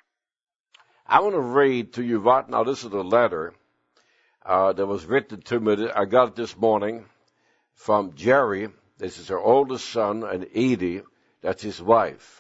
I want to read to you right now. This is a letter uh, that was written to me. I got it this morning from Jerry. This is her oldest son, and Edie, that's his wife.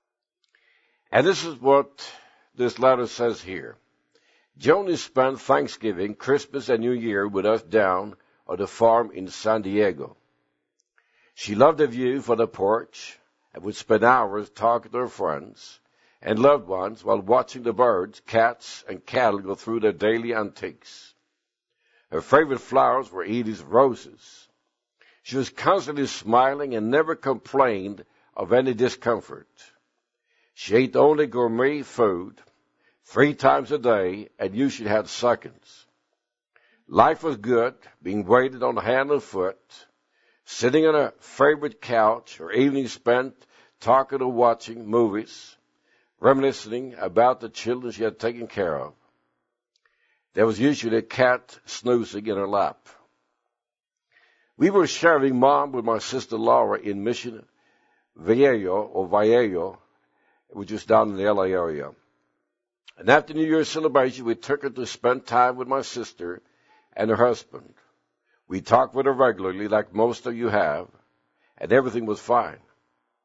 And this is what this letter says here. Joni spent Thanksgiving, Christmas, and New Year with us down at the farm in San Diego. She loved the view from the porch and would spend hours talking to her friends and loved ones while watching the birds, cats, and cattle go through their daily antiques. Her favorite flowers were Edie's roses. She was constantly smiling and never complained of any discomfort. She ate only gourmet food three times a day and usually had seconds. Life was good, being waited on hand and foot, sitting on her favorite couch, her evenings spent talking or watching movies, reminiscing about the children she had taken care of. There was usually a cat snoozing in her lap. We were sharing Mom with my sister Laura in Mission Vallejo, or Vallejo, which is down in the L A area. And after New Year's celebration, we took her to spend time with my sister and her husband. We talked with her regularly, like most of you have, and everything was fine.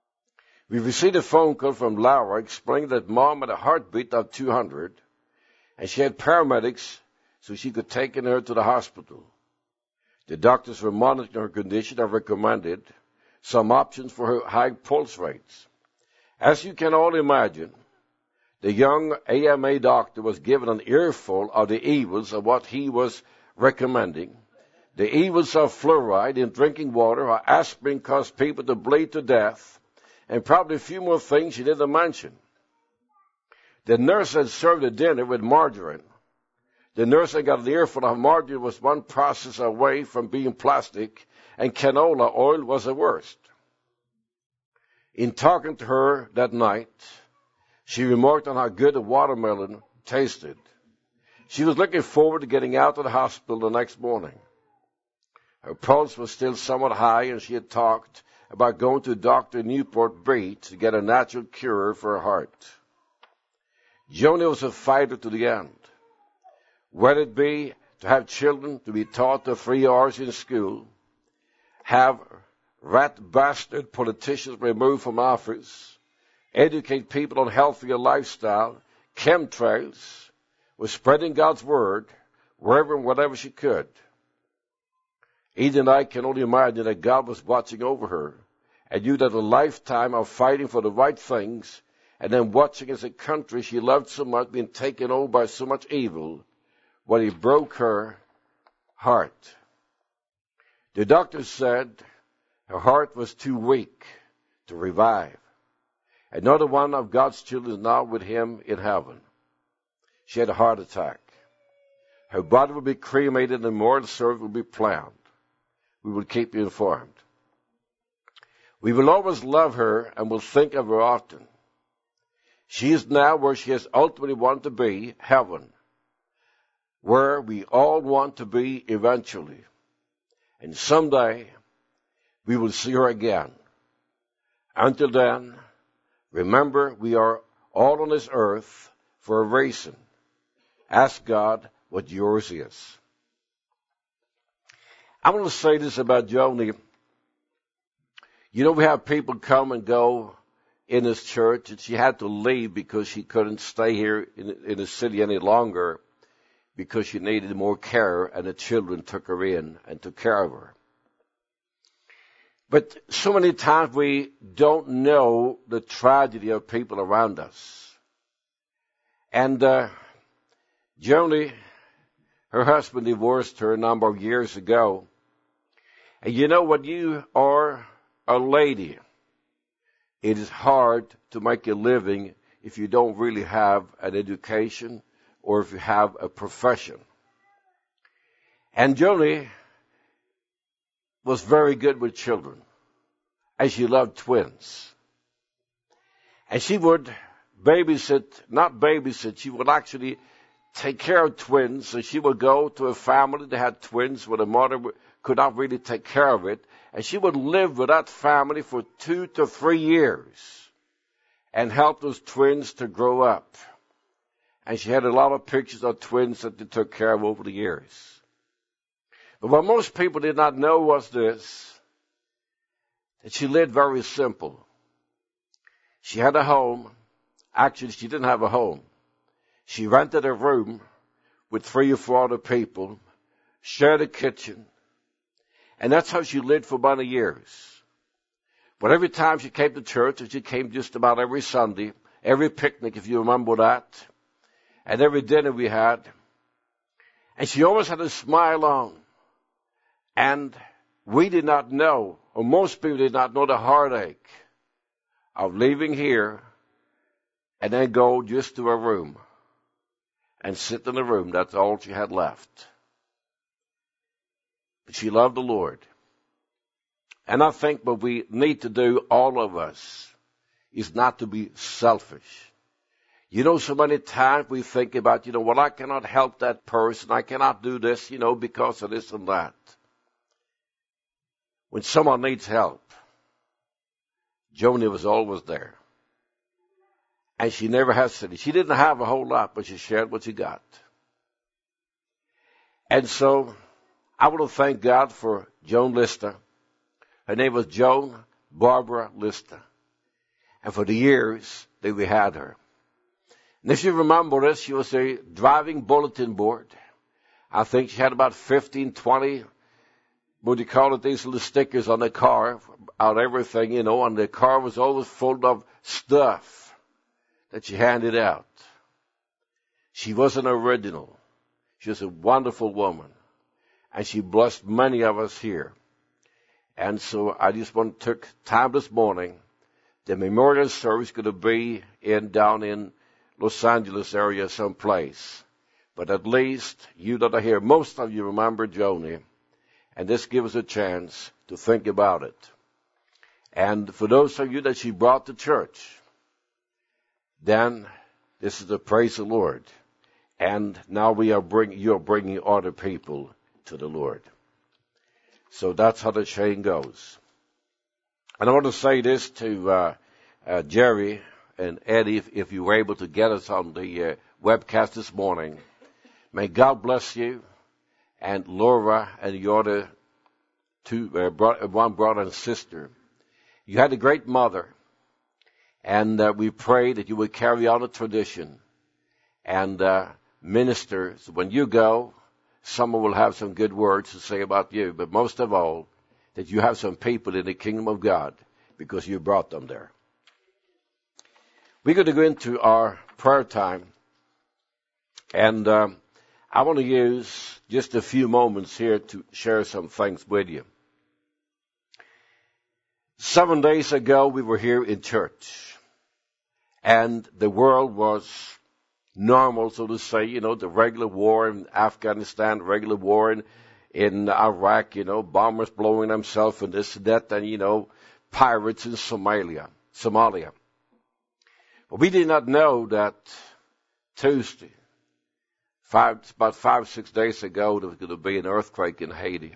We received a phone call from Laura explaining that Mom had a heartbeat of two hundred, And she had paramedics so she could take her to the hospital. The doctors were monitoring her condition and recommended some options for her high pulse rates. As you can all imagine, the young A M A doctor was given an earful of the evils of what he was recommending. The evils of fluoride in drinking water, or aspirin caused people to bleed to death, and probably a few more things she didn't mention. The nurse had served the dinner with margarine. The nurse had got an earful of margarine was one process away from being plastic, and canola oil was the worst. In talking to her that night, she remarked on how good the watermelon tasted. She was looking forward to getting out of the hospital the next morning. Her pulse was still somewhat high, and she had talked about going to Doctor Newport Beach to get a natural cure for her heart. Joni was a fighter to the end. Whether it be to have children to be taught the three R's in school, have rat bastard politicians removed from office, educate people on healthier lifestyle, chemtrails, was spreading God's word wherever and whatever she could. Eden and I can only imagine that God was watching over her and knew that a lifetime of fighting for the right things and then watching as a country she loved so much being taken over by so much evil, when he broke her heart. The doctor said her heart was too weak to revive. Another one of God's children is now with him in heaven. She had a heart attack. Her body will be cremated and the memorial service will be planned. We will keep you informed. We will always love her and will think of her often. She is now where she has ultimately wanted to be, heaven, where we all want to be eventually. And someday we will see her again. Until then, remember we are all on this earth for a reason. Ask God what yours is. I want to say this about Joni. You know, we have people come and go in this church, and she had to leave because she couldn't stay here in, in the city any longer because she needed more care, and the children took her in and took care of her. But so many times we don't know the tragedy of people around us. And uh, Joni, her husband divorced her a number of years ago. And you know, when you are a lady, it is hard to make a living if you don't really have an education or if you have a profession. And Joni was very good with children, and she loved twins. And she would babysit, not babysit, she would actually take care of twins. So she would go to a family that had twins where the mother could not really take care of it. And she would live with that family for two to three years and help those twins to grow up. And she had a lot of pictures of twins that they took care of over the years. But what most people did not know was this, that she lived very simple. She had a home. Actually, she didn't have a home. She rented a room with three or four other people, shared a kitchen, and that's how she lived for many years. But every time she came to church, and she came just about every Sunday, every picnic, if you remember that, and every dinner we had, and she always had a smile on. And we did not know, or most people did not know the heartache of leaving here and then go just to a room and sit in a room. That's all she had left. But she loved the Lord. And I think what we need to do, all of us, is not to be selfish. You know, so many times we think about, you know, well, I cannot help that person. I cannot do this, you know, because of this and that. When someone needs help, Joni was always there. And she never hesitated. She didn't have a whole lot, but she shared what she got. And so I want to thank God for Joan Lister. Her name was Joan Barbara Lister. And for the years that we had her. And if you remember this, she was a driving bulletin board. I think she had about fifteen, twenty, what do you call it, these little stickers on the car, out everything, you know, and the car was always full of stuff that she handed out. She was an original. She was a wonderful woman. And she blessed many of us here. And so I just want to take time this morning. The memorial service is going to be in down in Los Angeles area someplace. But at least you that are here, most of you remember Joni. And this gives us a chance to think about it. And for those of you that she brought to church, then this is the praise the Lord. And now we are bring, you're bringing other people to the Lord. So that's how the chain goes. And I want to say this to uh, uh, Jerry and Eddie, if, if you were able to get us on the uh, webcast this morning. May God bless you, and Laura and your other two, uh, bro- one brother and sister. You had a great mother, and uh, we pray that you would carry on a tradition and uh, minister. So when you go, someone will have some good words to say about you, but most of all, that you have some people in the kingdom of God because you brought them there. We're going to go into our prayer time, and um, I want to use just a few moments here to share some things with you. Seven days ago, we were here in church, and the world was normal, so to say, you know, the regular war in Afghanistan, regular war in, in Iraq, you know, bombers blowing themselves and this and that, and, you know, pirates in Somalia, Somalia. But we did not know that Tuesday, five, about five, six days ago, there was going to be an earthquake in Haiti.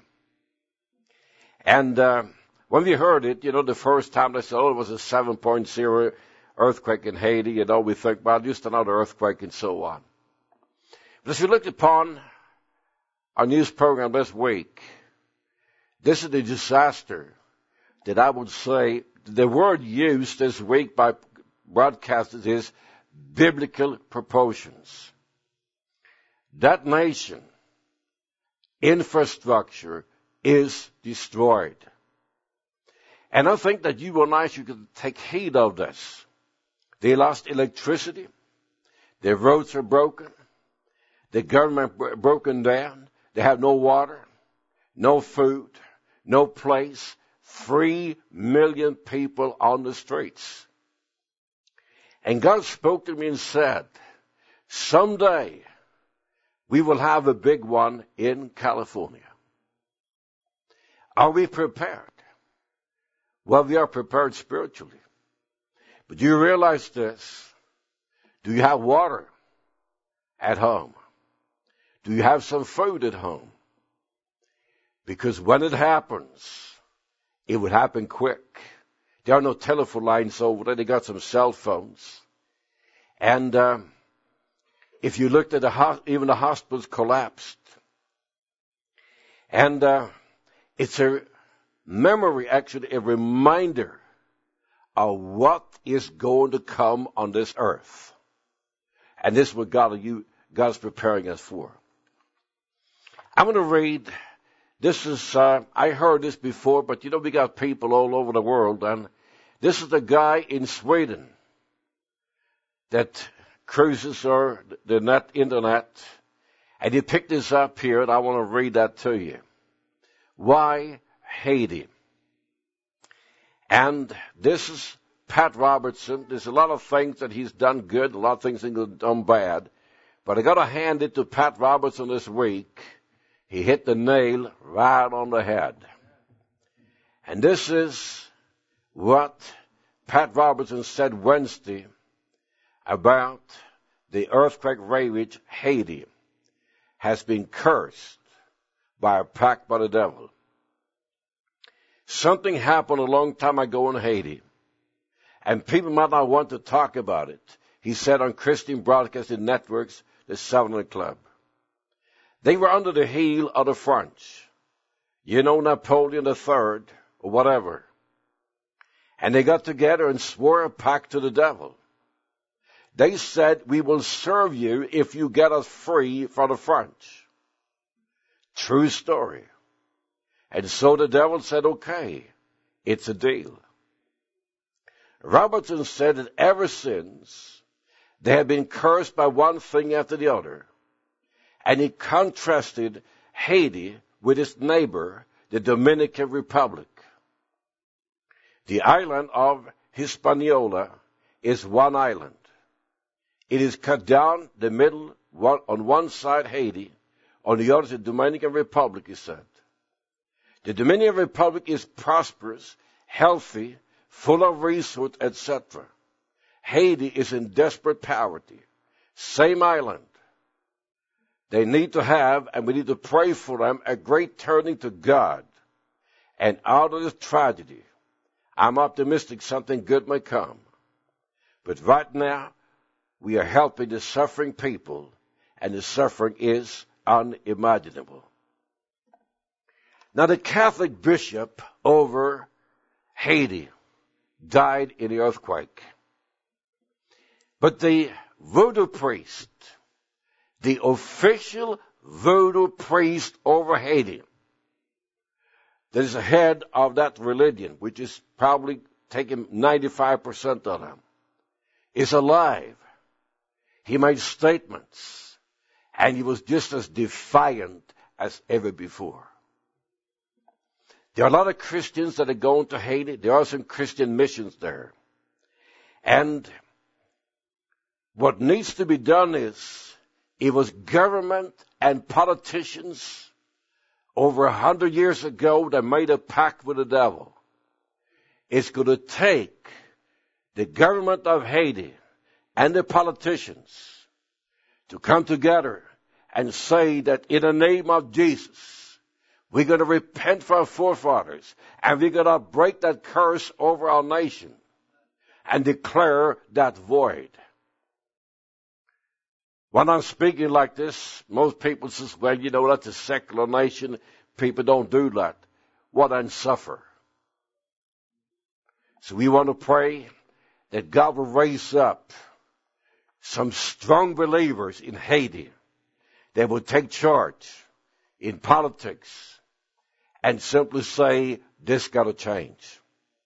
And uh, when we heard it, you know, the first time they said, oh, it was a seven point oh earthquake in Haiti, you know, we think, well, just another earthquake and so on. But as we looked upon our news program this week, this is the disaster that I would say, the word used this week by broadcasters is biblical proportions. That nation, infrastructure is destroyed. And I think that you and I should take heed of this. They lost electricity. Their roads are broken. The government bro- broken down. They have no water, no food, no place. Three million people on the streets. And God spoke to me and said, someday we will have a big one in California. Are we prepared? Well, we are prepared spiritually. But do you realize this? Do you have water at home? Do you have some food at home? Because when it happens, it would happen quick. There are no telephone lines over there. They got some cell phones. And uh, if you looked at the ho- even the hospitals collapsed. And uh, it's a memory, actually, a reminder of what is going to come on this earth. And this is what God, you, God's preparing us for. I'm going to read, this is, uh, I heard this before, but you know, we got people all over the world, and this is the guy in Sweden that cruises or the net, internet, and he picked this up here, and I want to read that to you. Why Haiti? And this is Pat Robertson. There's a lot of things that he's done good, a lot of things that he's done bad. But I got to hand it to Pat Robertson this week. He hit the nail right on the head. And this is what Pat Robertson said Wednesday about the earthquake ravaged Haiti has been cursed by a pact by the devil. Something happened a long time ago in Haiti, and people might not want to talk about it. He said on Christian Broadcasting Networks, the Seven Club. They were under the heel of the French. You know, Napoleon the Third, or whatever. And they got together and swore a pact to the devil. They said, we will serve you if you get us free from the French. True story. And so the devil said, okay, it's a deal. Robertson said that ever since, they have been cursed by one thing after the other. And he contrasted Haiti with its neighbor, the Dominican Republic. The island of Hispaniola is one island. It is cut down the middle, one, on one side Haiti, on the other the Dominican Republic, he said. The Dominican Republic is prosperous, healthy, full of resources, et cetera. Haiti is in desperate poverty. Same island. They need to have, and we need to pray for them, a great turning to God. And out of this tragedy, I'm optimistic something good may come. But right now, we are helping the suffering people, and the suffering is unimaginable. Now, the Catholic bishop over Haiti died in the earthquake. But the voodoo priest, the official voodoo priest over Haiti, that is the head of that religion, which is probably taking ninety-five percent of them, is alive. He made statements, and he was just as defiant as ever before. There are a lot of Christians that are going to Haiti. There are some Christian missions there. And what needs to be done is, it was government and politicians over a hundred years ago that made a pact with the devil. It's going to take the government of Haiti and the politicians to come together and say that in the name of Jesus, we're going to repent for our forefathers, and we're going to break that curse over our nation and declare that void. When I'm speaking like this, most people say, well, you know, that's a secular nation. People don't do that. Well, then suffer. So we want to pray that God will raise up some strong believers in Haiti that will take charge in politics and simply say, this got to change.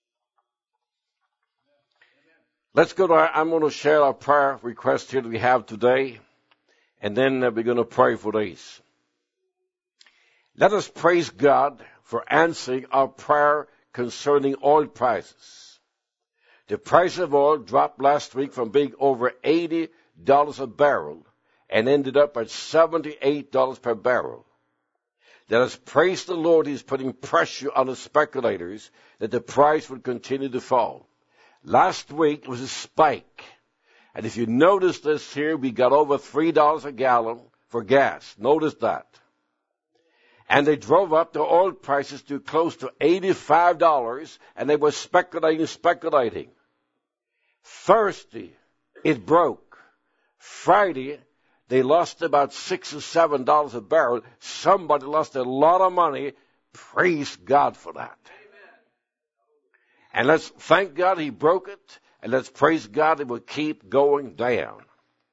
Let's go to our, I'm going to share our prayer request here that we have today, and then uh, we're going to pray for these. Let us praise God for answering our prayer concerning oil prices. The price of oil dropped last week from being over eighty dollars a barrel and ended up at seventy-eight dollars per barrel. Let us praise the Lord. He's putting pressure on the speculators that the price would continue to fall. Last week was a spike. And if you notice this here, we got over three dollars a gallon for gas. Notice that. And they drove up the oil prices to close to eighty-five dollars, and they were speculating, speculating. Thursday, it broke. Friday, they lost about six or seven dollars a barrel. Somebody lost a lot of money. Praise God for that. Amen. And let's thank God he broke it, and let's praise God it will keep going down.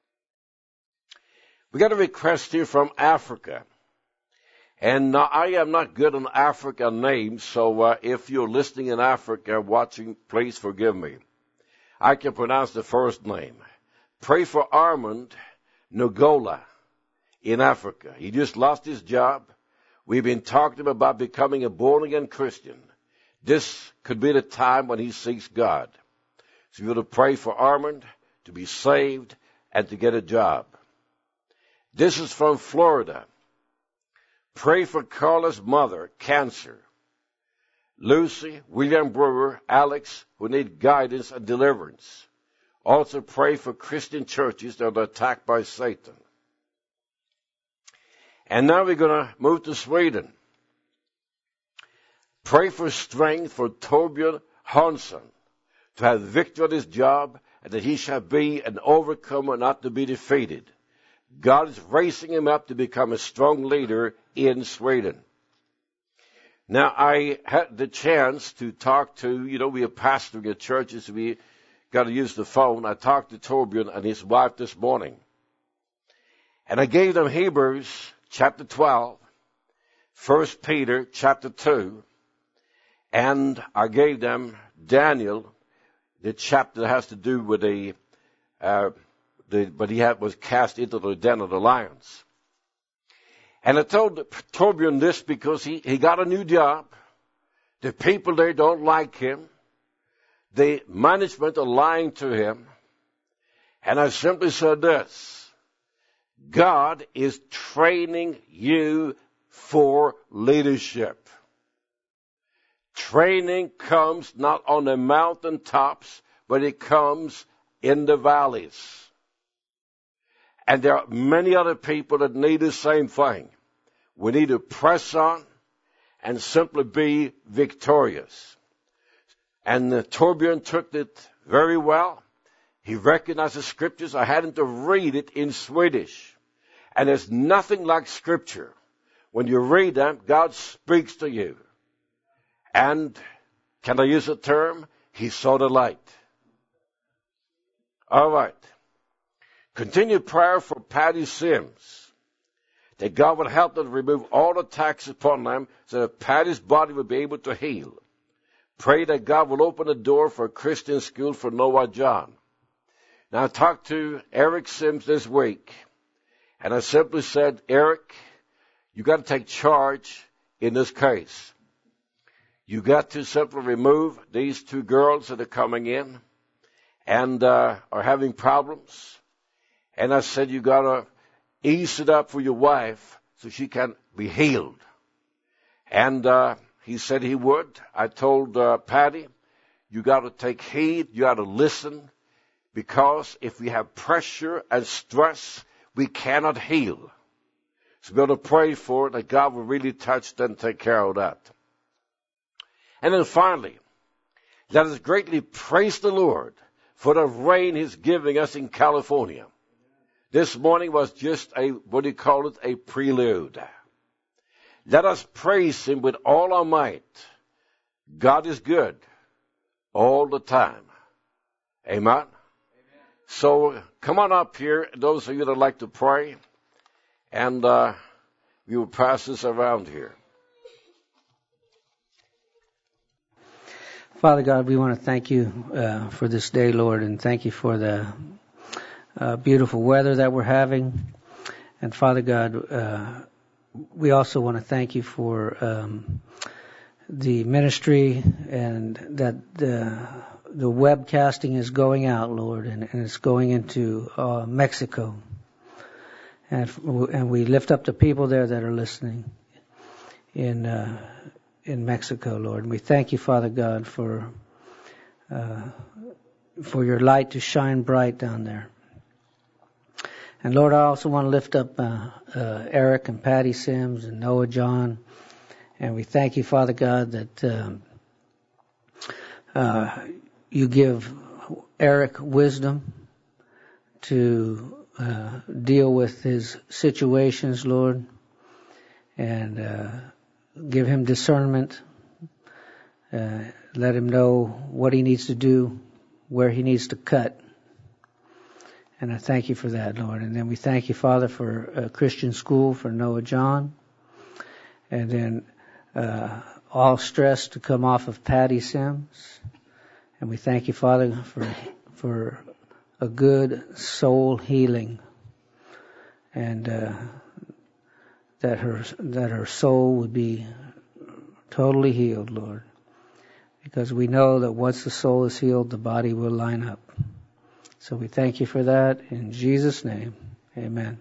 We got a request here from Africa. And uh, I am not good on African names, so uh, if you're listening in Africa, watching, please forgive me. I can pronounce the first name. Pray for Armand Ngola in Africa. He just lost his job. We've been talking to him about becoming a born-again Christian. This could be the time when he seeks God. So we're going to pray for Armand to be saved and to get a job. This is from Florida. Pray for Carla's mother, cancer. Lucy, William Brewer, Alex, who need guidance and deliverance. Also pray for Christian churches that are attacked by Satan. And now we're going to move to Sweden. Pray for strength for Torbjörn Hansson to have victory on his job, and that he shall be an overcomer, not to be defeated. God is raising him up to become a strong leader in Sweden. Now, I had the chance to talk to, you know, we are pastoring at churches. We got to use the phone. I talked to Torbjörn and his wife this morning. And I gave them Hebrews chapter twelve, First Peter chapter two, and I gave them Daniel, the chapter that has to do with the, uh, the but he had, was cast into the den of the lions. And I told Torbjörn this because he, he got a new job. The people there don't like him. The management are lying to him. And I simply said this: God is training you for leadership. Training comes not on the mountaintops, but it comes in the valleys. And there are many other people that need the same thing. We need to press on and simply be victorious. And uh, Torbjörn took it very well. He recognized the scriptures. I had him to read it in Swedish. And there's nothing like scripture. When you read them, God speaks to you. And, can I use a term? He saw the light. All right. Continued prayer for Patty Sims, that God would help them to remove all attacks upon them so that Patty's body would be able to heal. Pray that God will open a door for a Christian school for Noah John. Now, I talked to Eric Sims this week, and I simply said, Eric, you got to take charge in this case. You got to simply remove these two girls that are coming in and uh, are having problems. And I said, you got to ease it up for your wife so she can be healed. And uh, he said he would. I told uh, Patty, you got to take heed, you got to listen, because if we have pressure and stress, we cannot heal. So we're going to pray for it, that God will really touch them and take care of that. And then finally, let us greatly praise the Lord for the rain He's giving us in California. This morning was just a, what do you call it, a prelude. Let us praise Him with all our might. God is good all the time. Amen? Amen. So come on up here, those of you that like to pray, and uh, we will pass this around here. Father God, we want to thank you uh, for this day, Lord, and thank you for the uh, beautiful weather that we're having. And Father God, uh, we also want to thank you for um, the ministry and that the, the webcasting is going out, Lord, and, and it's going into uh, Mexico. And, and we lift up the people there that are listening in uh, in Mexico, Lord. And we thank you, Father God, for uh, for your light to shine bright down there. And Lord, I also want to lift up uh, uh, Eric and Patty Sims and Noah John. And we thank you, Father God, that um, uh, you give Eric wisdom to uh, deal with his situations, Lord, and uh, give him discernment. Uh, let him know what he needs to do, where he needs to cut. And I thank you for that, Lord. And then we thank you, Father, for a Christian school for Noah John. And then uh, all stress to come off of Patty Sims. And we thank you, Father, for for a good soul healing. And uh, that her that her soul would be totally healed, Lord. Because we know that once the soul is healed, the body will line up. So we thank you for that. In Jesus' name, amen.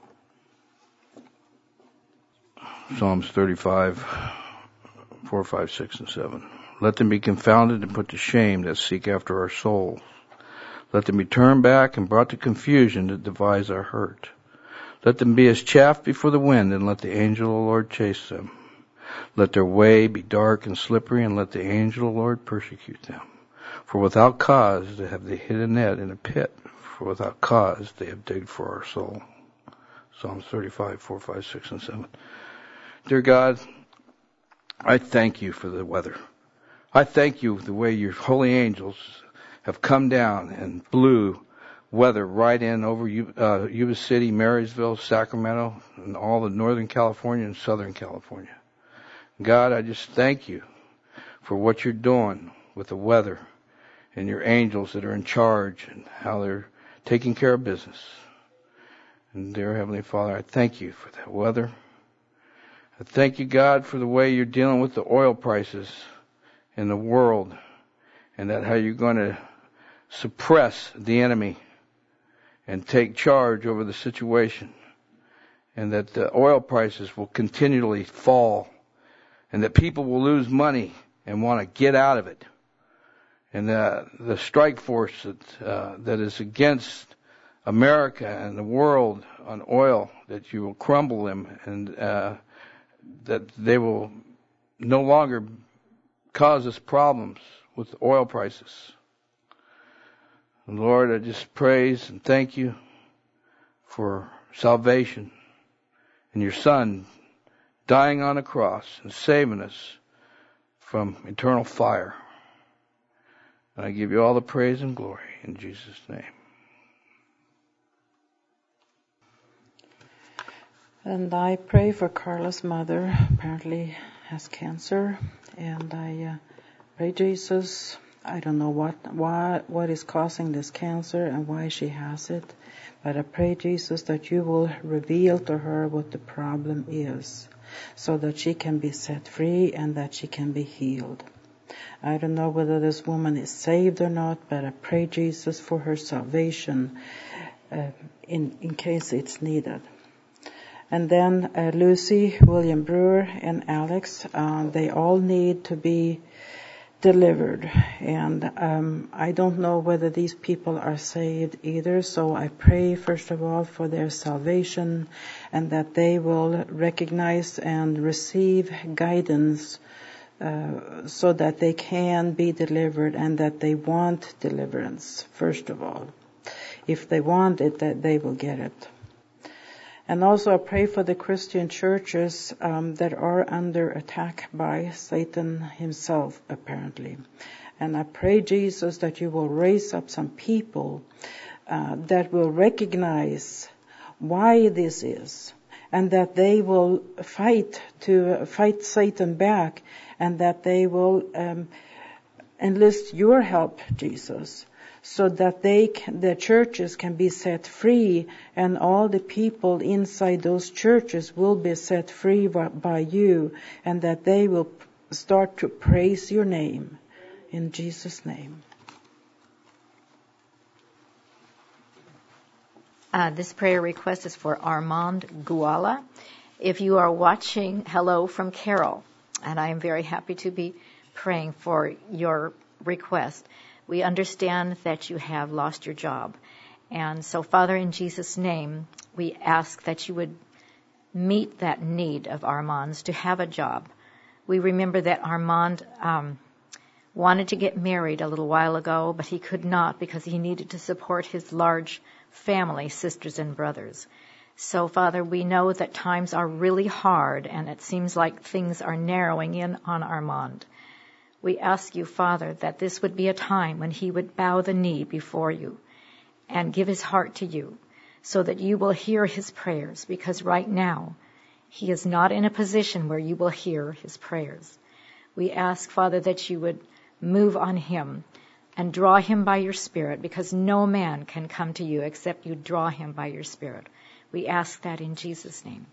Psalms thirty-five, four, five, six, and seven. Let them be confounded and put to shame that seek after our souls. Let them be turned back and brought to confusion that devise our hurt. Let them be as chaff before the wind, and let the angel of the Lord chase them. Let their way be dark and slippery, and let the angel of the Lord persecute them. For without cause they have they hid a net in a pit. For without cause they have digged for our soul. Psalms thirty-five, four, five, six, and seven. Dear God, I thank you for the weather. I thank you the way your holy angels have come down and blew weather right in over uh, Yuba City, Marysville, Sacramento, and all the Northern California and Southern California. God, I just thank you for what you're doing with the weather and your angels that are in charge and how they're taking care of business. And dear Heavenly Father, I thank you for that weather. I thank you, God, for the way you're dealing with the oil prices in the world, and that how you're going to suppress the enemy and take charge over the situation, and that the oil prices will continually fall, and that people will lose money and want to get out of it, and the, the strike force that, uh, that is against America and the world on oil, that you will crumble them, and uh, that they will no longer cause us problems with oil prices. And Lord, I just praise and thank you for salvation and your Son dying on a cross and saving us from eternal fire. And I give you all the praise and glory in Jesus' name. And I pray for Carla's mother, apparently has cancer, and I uh, pray, Jesus, I don't know what, what what is causing this cancer and why she has it, but I pray, Jesus, that you will reveal to her what the problem is, so that she can be set free and that she can be healed. I don't know whether this woman is saved or not, but I pray, Jesus, for her salvation uh, in, in case it's needed. And then uh, Lucy, William Brewer, and Alex, uh, they all need to be delivered. And um, I don't know whether these people are saved either, so I pray, first of all, for their salvation, and that they will recognize and receive guidance uh, so that they can be delivered, and that they want deliverance, first of all. If they want it, that they will get it. And also I pray for the Christian churches um, that are under attack by Satan himself, apparently. And I pray, Jesus, that you will raise up some people uh, that will recognize why this is, and that they will fight to fight Satan back, and that they will um, enlist your help, Jesus, so that they can, the churches can be set free, and all the people inside those churches will be set free by, by you, and that they will start to praise your name. In Jesus' name. Uh, this prayer request is for Armand Guala. If you are watching, hello from Carol, and I am very happy to be praying for your request. We understand that you have lost your job. And so, Father, in Jesus' name, we ask that you would meet that need of Armand's to have a job. We remember that Armand um, wanted to get married a little while ago, but he could not because he needed to support his large family, sisters and brothers. So, Father, we know that times are really hard, and it seems like things are narrowing in on Armand. We ask you, Father, that this would be a time when he would bow the knee before you and give his heart to you, so that you will hear his prayers, because right now he is not in a position where you will hear his prayers. We ask, Father, that you would move on him and draw him by your Spirit, because no man can come to you except you draw him by your Spirit. We ask that in Jesus' name.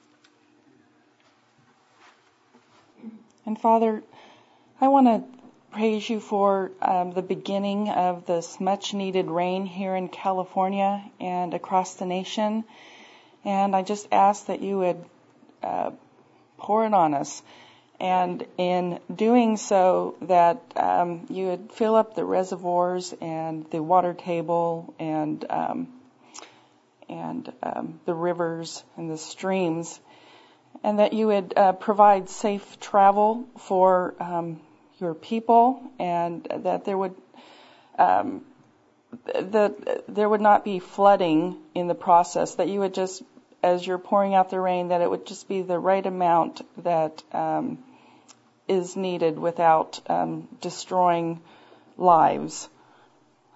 And Father, I want to praise you for um, the beginning of this much-needed rain here in California and across the nation. And I just ask that you would uh, pour it on us. And in doing so, that um, you would fill up the reservoirs and the water table and um, and um, the rivers and the streams, and that you would uh, provide safe travel for um, your people, and that there would um, that there would not be flooding in the process. That you would just, as you're pouring out the rain, that it would just be the right amount that um, is needed without um, destroying lives.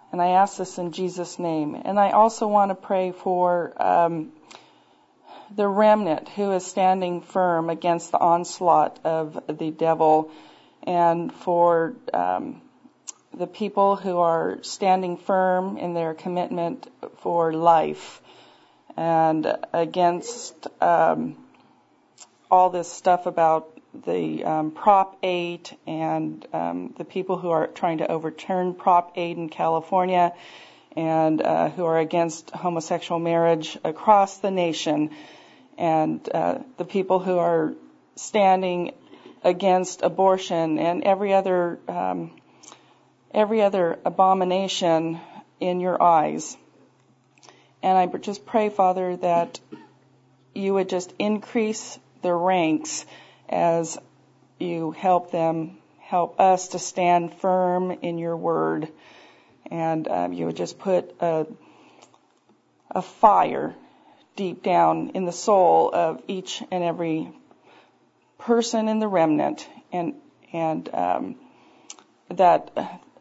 And I ask this in Jesus' name. And I also want to pray for um, the remnant who is standing firm against the onslaught of the devil, and for um, the people who are standing firm in their commitment for life and against um, all this stuff about the um, Prop eight and um, the people who are trying to overturn Prop eight in California and uh, who are against homosexual marriage across the nation, and uh, the people who are standing against abortion and every other um, every other abomination in your eyes. And I just pray, Father, that you would just increase the ranks as you help them, help us to stand firm in your word. And um, you would just put a, a fire deep down in the soul of each and every person in the remnant, and and um, that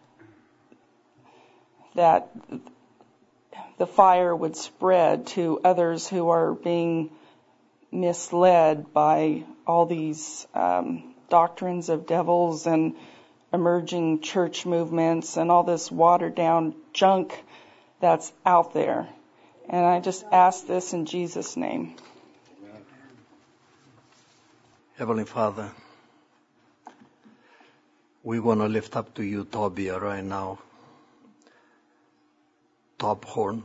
that the fire would spread to others who are being misled by all these um, doctrines of devils and emerging church movements and all this watered down junk that's out there. And I just ask this in Jesus' name. Heavenly Father, we want to lift up to you Tobiah right now. Tophorn.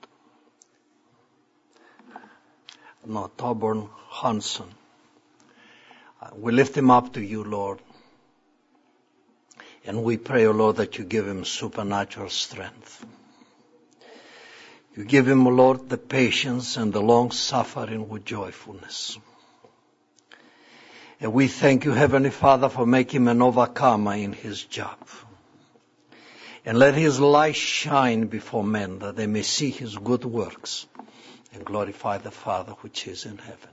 No, Toborn Hansen. We lift him up to you, Lord. And we pray, O Lord, that you give him supernatural strength. You give him, O Lord, the patience and the long suffering with joyfulness. And we thank you, Heavenly Father, for making him an overcomer in his job. And let his light shine before men, that they may see his good works and glorify the Father which is in heaven.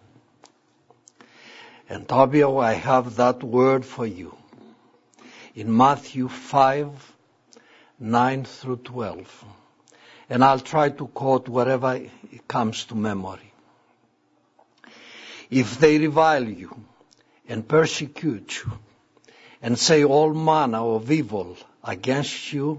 And Tobiah, I have that word for you. In Matthew five, nine through twelve. And I'll try to quote wherever it comes to memory. If they revile you and persecute you and say all manner of evil against you,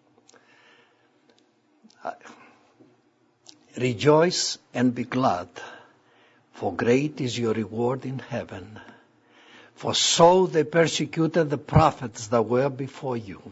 rejoice and be glad, for great is your reward in heaven. For so they persecuted the prophets that were before you.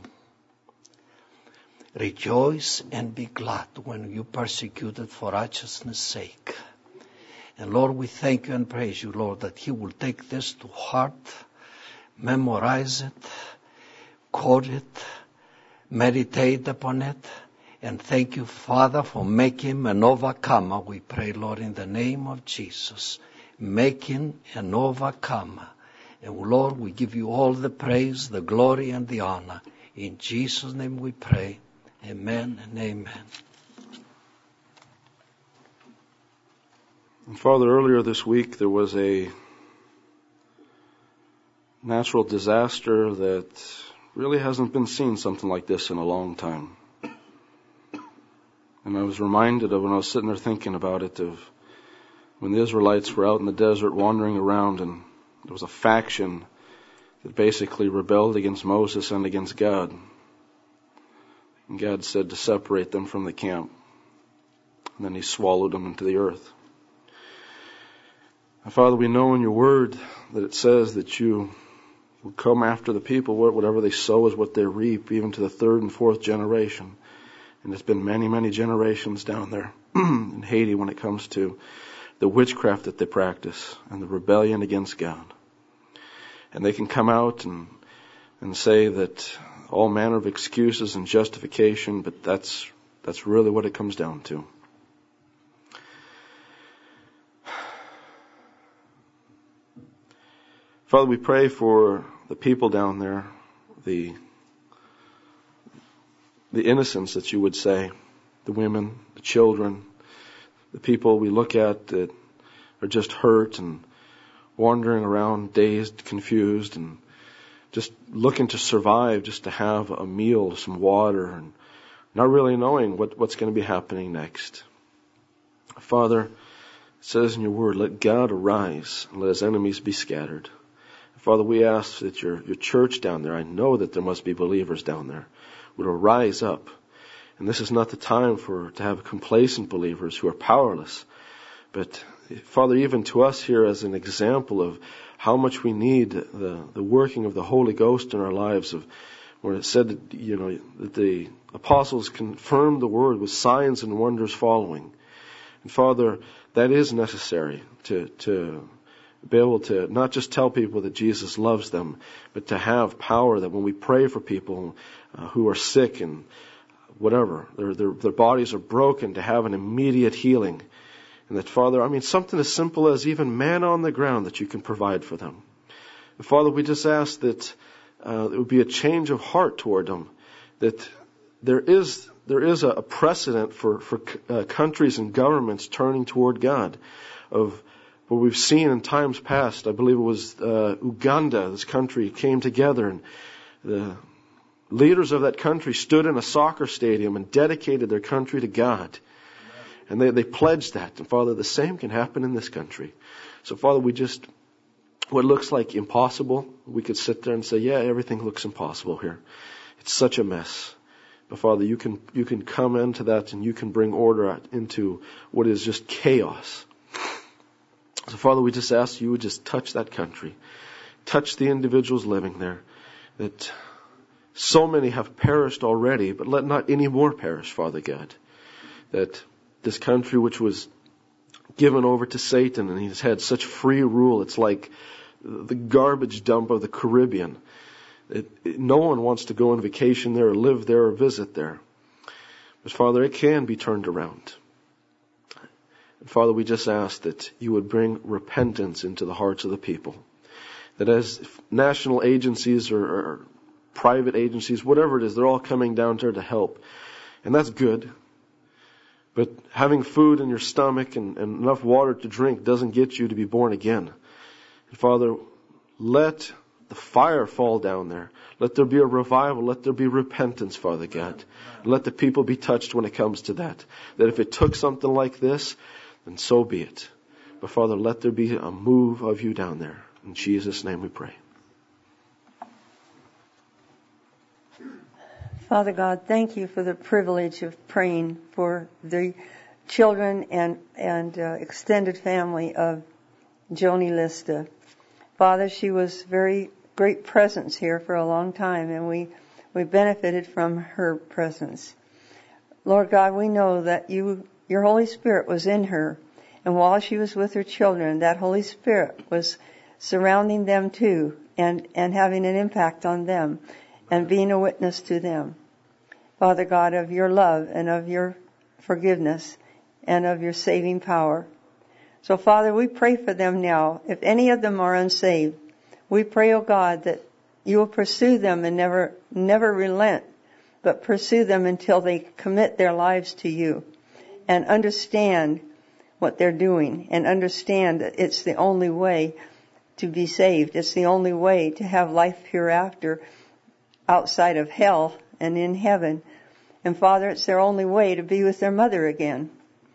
Rejoice and be glad when you persecuted for righteousness' sake. And Lord, we thank you and praise you, Lord, that he will take this to heart, memorize it, quote it, meditate upon it. And thank you, Father, for making him an overcomer. We pray, Lord, in the name of Jesus, make him an overcomer. And Lord, we give you all the praise, the glory, and the honor. In Jesus' name we pray. Amen and amen. And Father, earlier this week there was a natural disaster that really hasn't been seen something like this in a long time. And I was reminded of when I was sitting there thinking about it, of when the Israelites were out in the desert wandering around, and there was a faction that basically rebelled against Moses and against God. And God said to separate them from the camp. And then he swallowed them into the earth. And Father, we know in your word that it says that you will come after the people. Whatever they sow is what they reap, even to the third and fourth generation. And it's been many, many generations down there in Haiti when it comes to the witchcraft that they practice and the rebellion against God. And they can come out and and say that all manner of excuses and justification, but that's that's really what it comes down to. Father, we pray for the people down there, the the innocents that you would say, the women, the children, the people we look at that are just hurt and wandering around, dazed, confused, and just looking to survive, just to have a meal, some water, and not really knowing what, what's going to be happening next. Father, it says in your word, let God arise and let his enemies be scattered. Father, we ask that your, your church down there, I know that there must be believers down there, would arise up. And this is not the time for to have complacent believers who are powerless. But Father, even to us here as an example of how much we need the, the working of the Holy Ghost in our lives, of where it said that, you know, that the apostles confirmed the word with signs and wonders following. And Father, that is necessary to, to be able to not just tell people that Jesus loves them, but to have power that when we pray for people uh, who are sick and whatever, their, their, their bodies are broken, to have an immediate healing. And that, Father, I mean, something as simple as even manna on the ground that you can provide for them. And Father, we just ask that uh, it would be a change of heart toward them, that there is there is a precedent for, for uh, countries and governments turning toward God, of what we've seen in times past. I believe it was uh, Uganda, this country came together, and the leaders of that country stood in a soccer stadium and dedicated their country to God. And they, they pledged that. And Father, the same can happen in this country. So Father, we just, what looks like impossible, we could sit there and say, yeah, everything looks impossible here. It's such a mess. But Father, you can, you can come into that and you can bring order into what is just chaos. So Father, we just ask you would just touch that country. Touch the individuals living there. That so many have perished already, but let not any more perish, Father God. That this country which was given over to Satan and he's had such free rule, it's like the garbage dump of the Caribbean. It, it, no one wants to go on vacation there or live there or visit there. But Father, it can be turned around. And Father, we just ask that you would bring repentance into the hearts of the people. That as national agencies or, or private agencies, whatever it is, they're all coming down there to help. And that's good. But having food in your stomach and, and enough water to drink doesn't get you to be born again. And Father, let the fire fall down there. Let there be a revival. Let there be repentance, Father God. And let the people be touched when it comes to that. That if it took something like this, then so be it. But Father, let there be a move of you down there. In Jesus' name we pray. Father God, thank you for the privilege of praying for the children and, and uh, extended family of Joni Lista. Father, she was very great presence here for a long time, and we, we benefited from her presence. Lord God, we know that you, your Holy Spirit was in her, and while she was with her children, that Holy Spirit was surrounding them too, and, and having an impact on them, and being a witness to them. Father God, of your love and of your forgiveness and of your saving power. So Father, we pray for them now. If any of them are unsaved, we pray, oh God, that you will pursue them and never, never relent, but pursue them until they commit their lives to you and understand what they're doing and understand that it's the only way to be saved. It's the only way to have life hereafter outside of hell and in heaven. And Father, it's their only way to be with their mother again.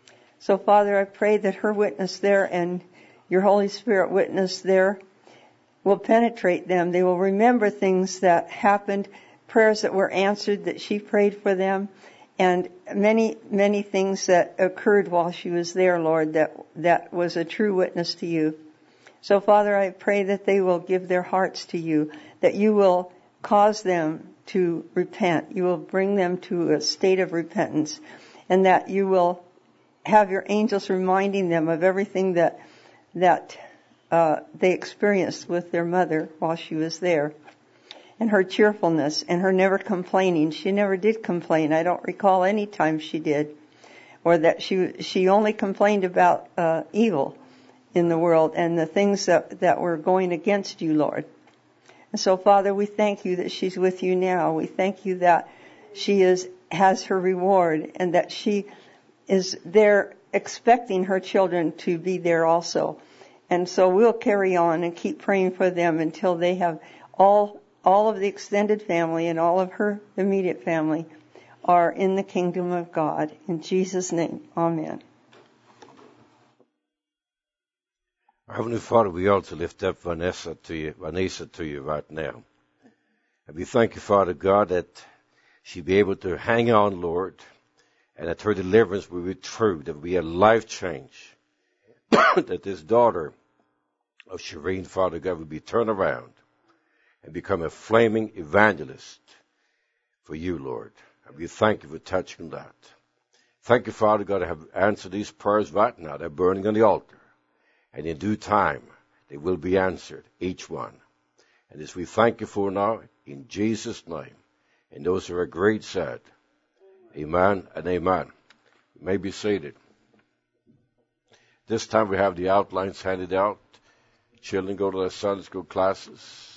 So Father, I pray that her witness there and your Holy Spirit witness there will penetrate them. They will remember things that happened, prayers that were answered, that she prayed for them, and many, many things that occurred while she was there, Lord, that, that was a true witness to you. So Father, I pray that they will give their hearts to you, that you will cause them to repent. You will bring them to a state of repentance, and that you will have your angels reminding them of everything that that uh, they experienced with their mother while she was there, and her cheerfulness and her never complaining. She never did complain. I don't recall any time she did, or that she she only complained about uh, evil in the world and the things that that were going against you, Lord. And so, Father, we thank you that she's with you now. We thank you that she is has her reward and that she is there expecting her children to be there also. And so we'll carry on and keep praying for them until they have all all of the extended family and all of her immediate family are in the kingdom of God. In Jesus' name, amen. Heavenly Father, we also lift up Vanessa to you, Vanessa to you right now. And we thank you, Father God, that she be able to hang on, Lord, and that her deliverance will be true, that will be a life change, that this daughter of Shireen, Father God, will be turned around and become a flaming evangelist for you, Lord. And we thank you for touching that. Thank you, Father God, to have answered these prayers right now. They're burning on the altar. And in due time, they will be answered, each one. And this we thank you for now, in Jesus' name. And those who are agreed said, amen and amen. You may be seated. This time we have the outlines handed out. Children go to their Sunday school classes.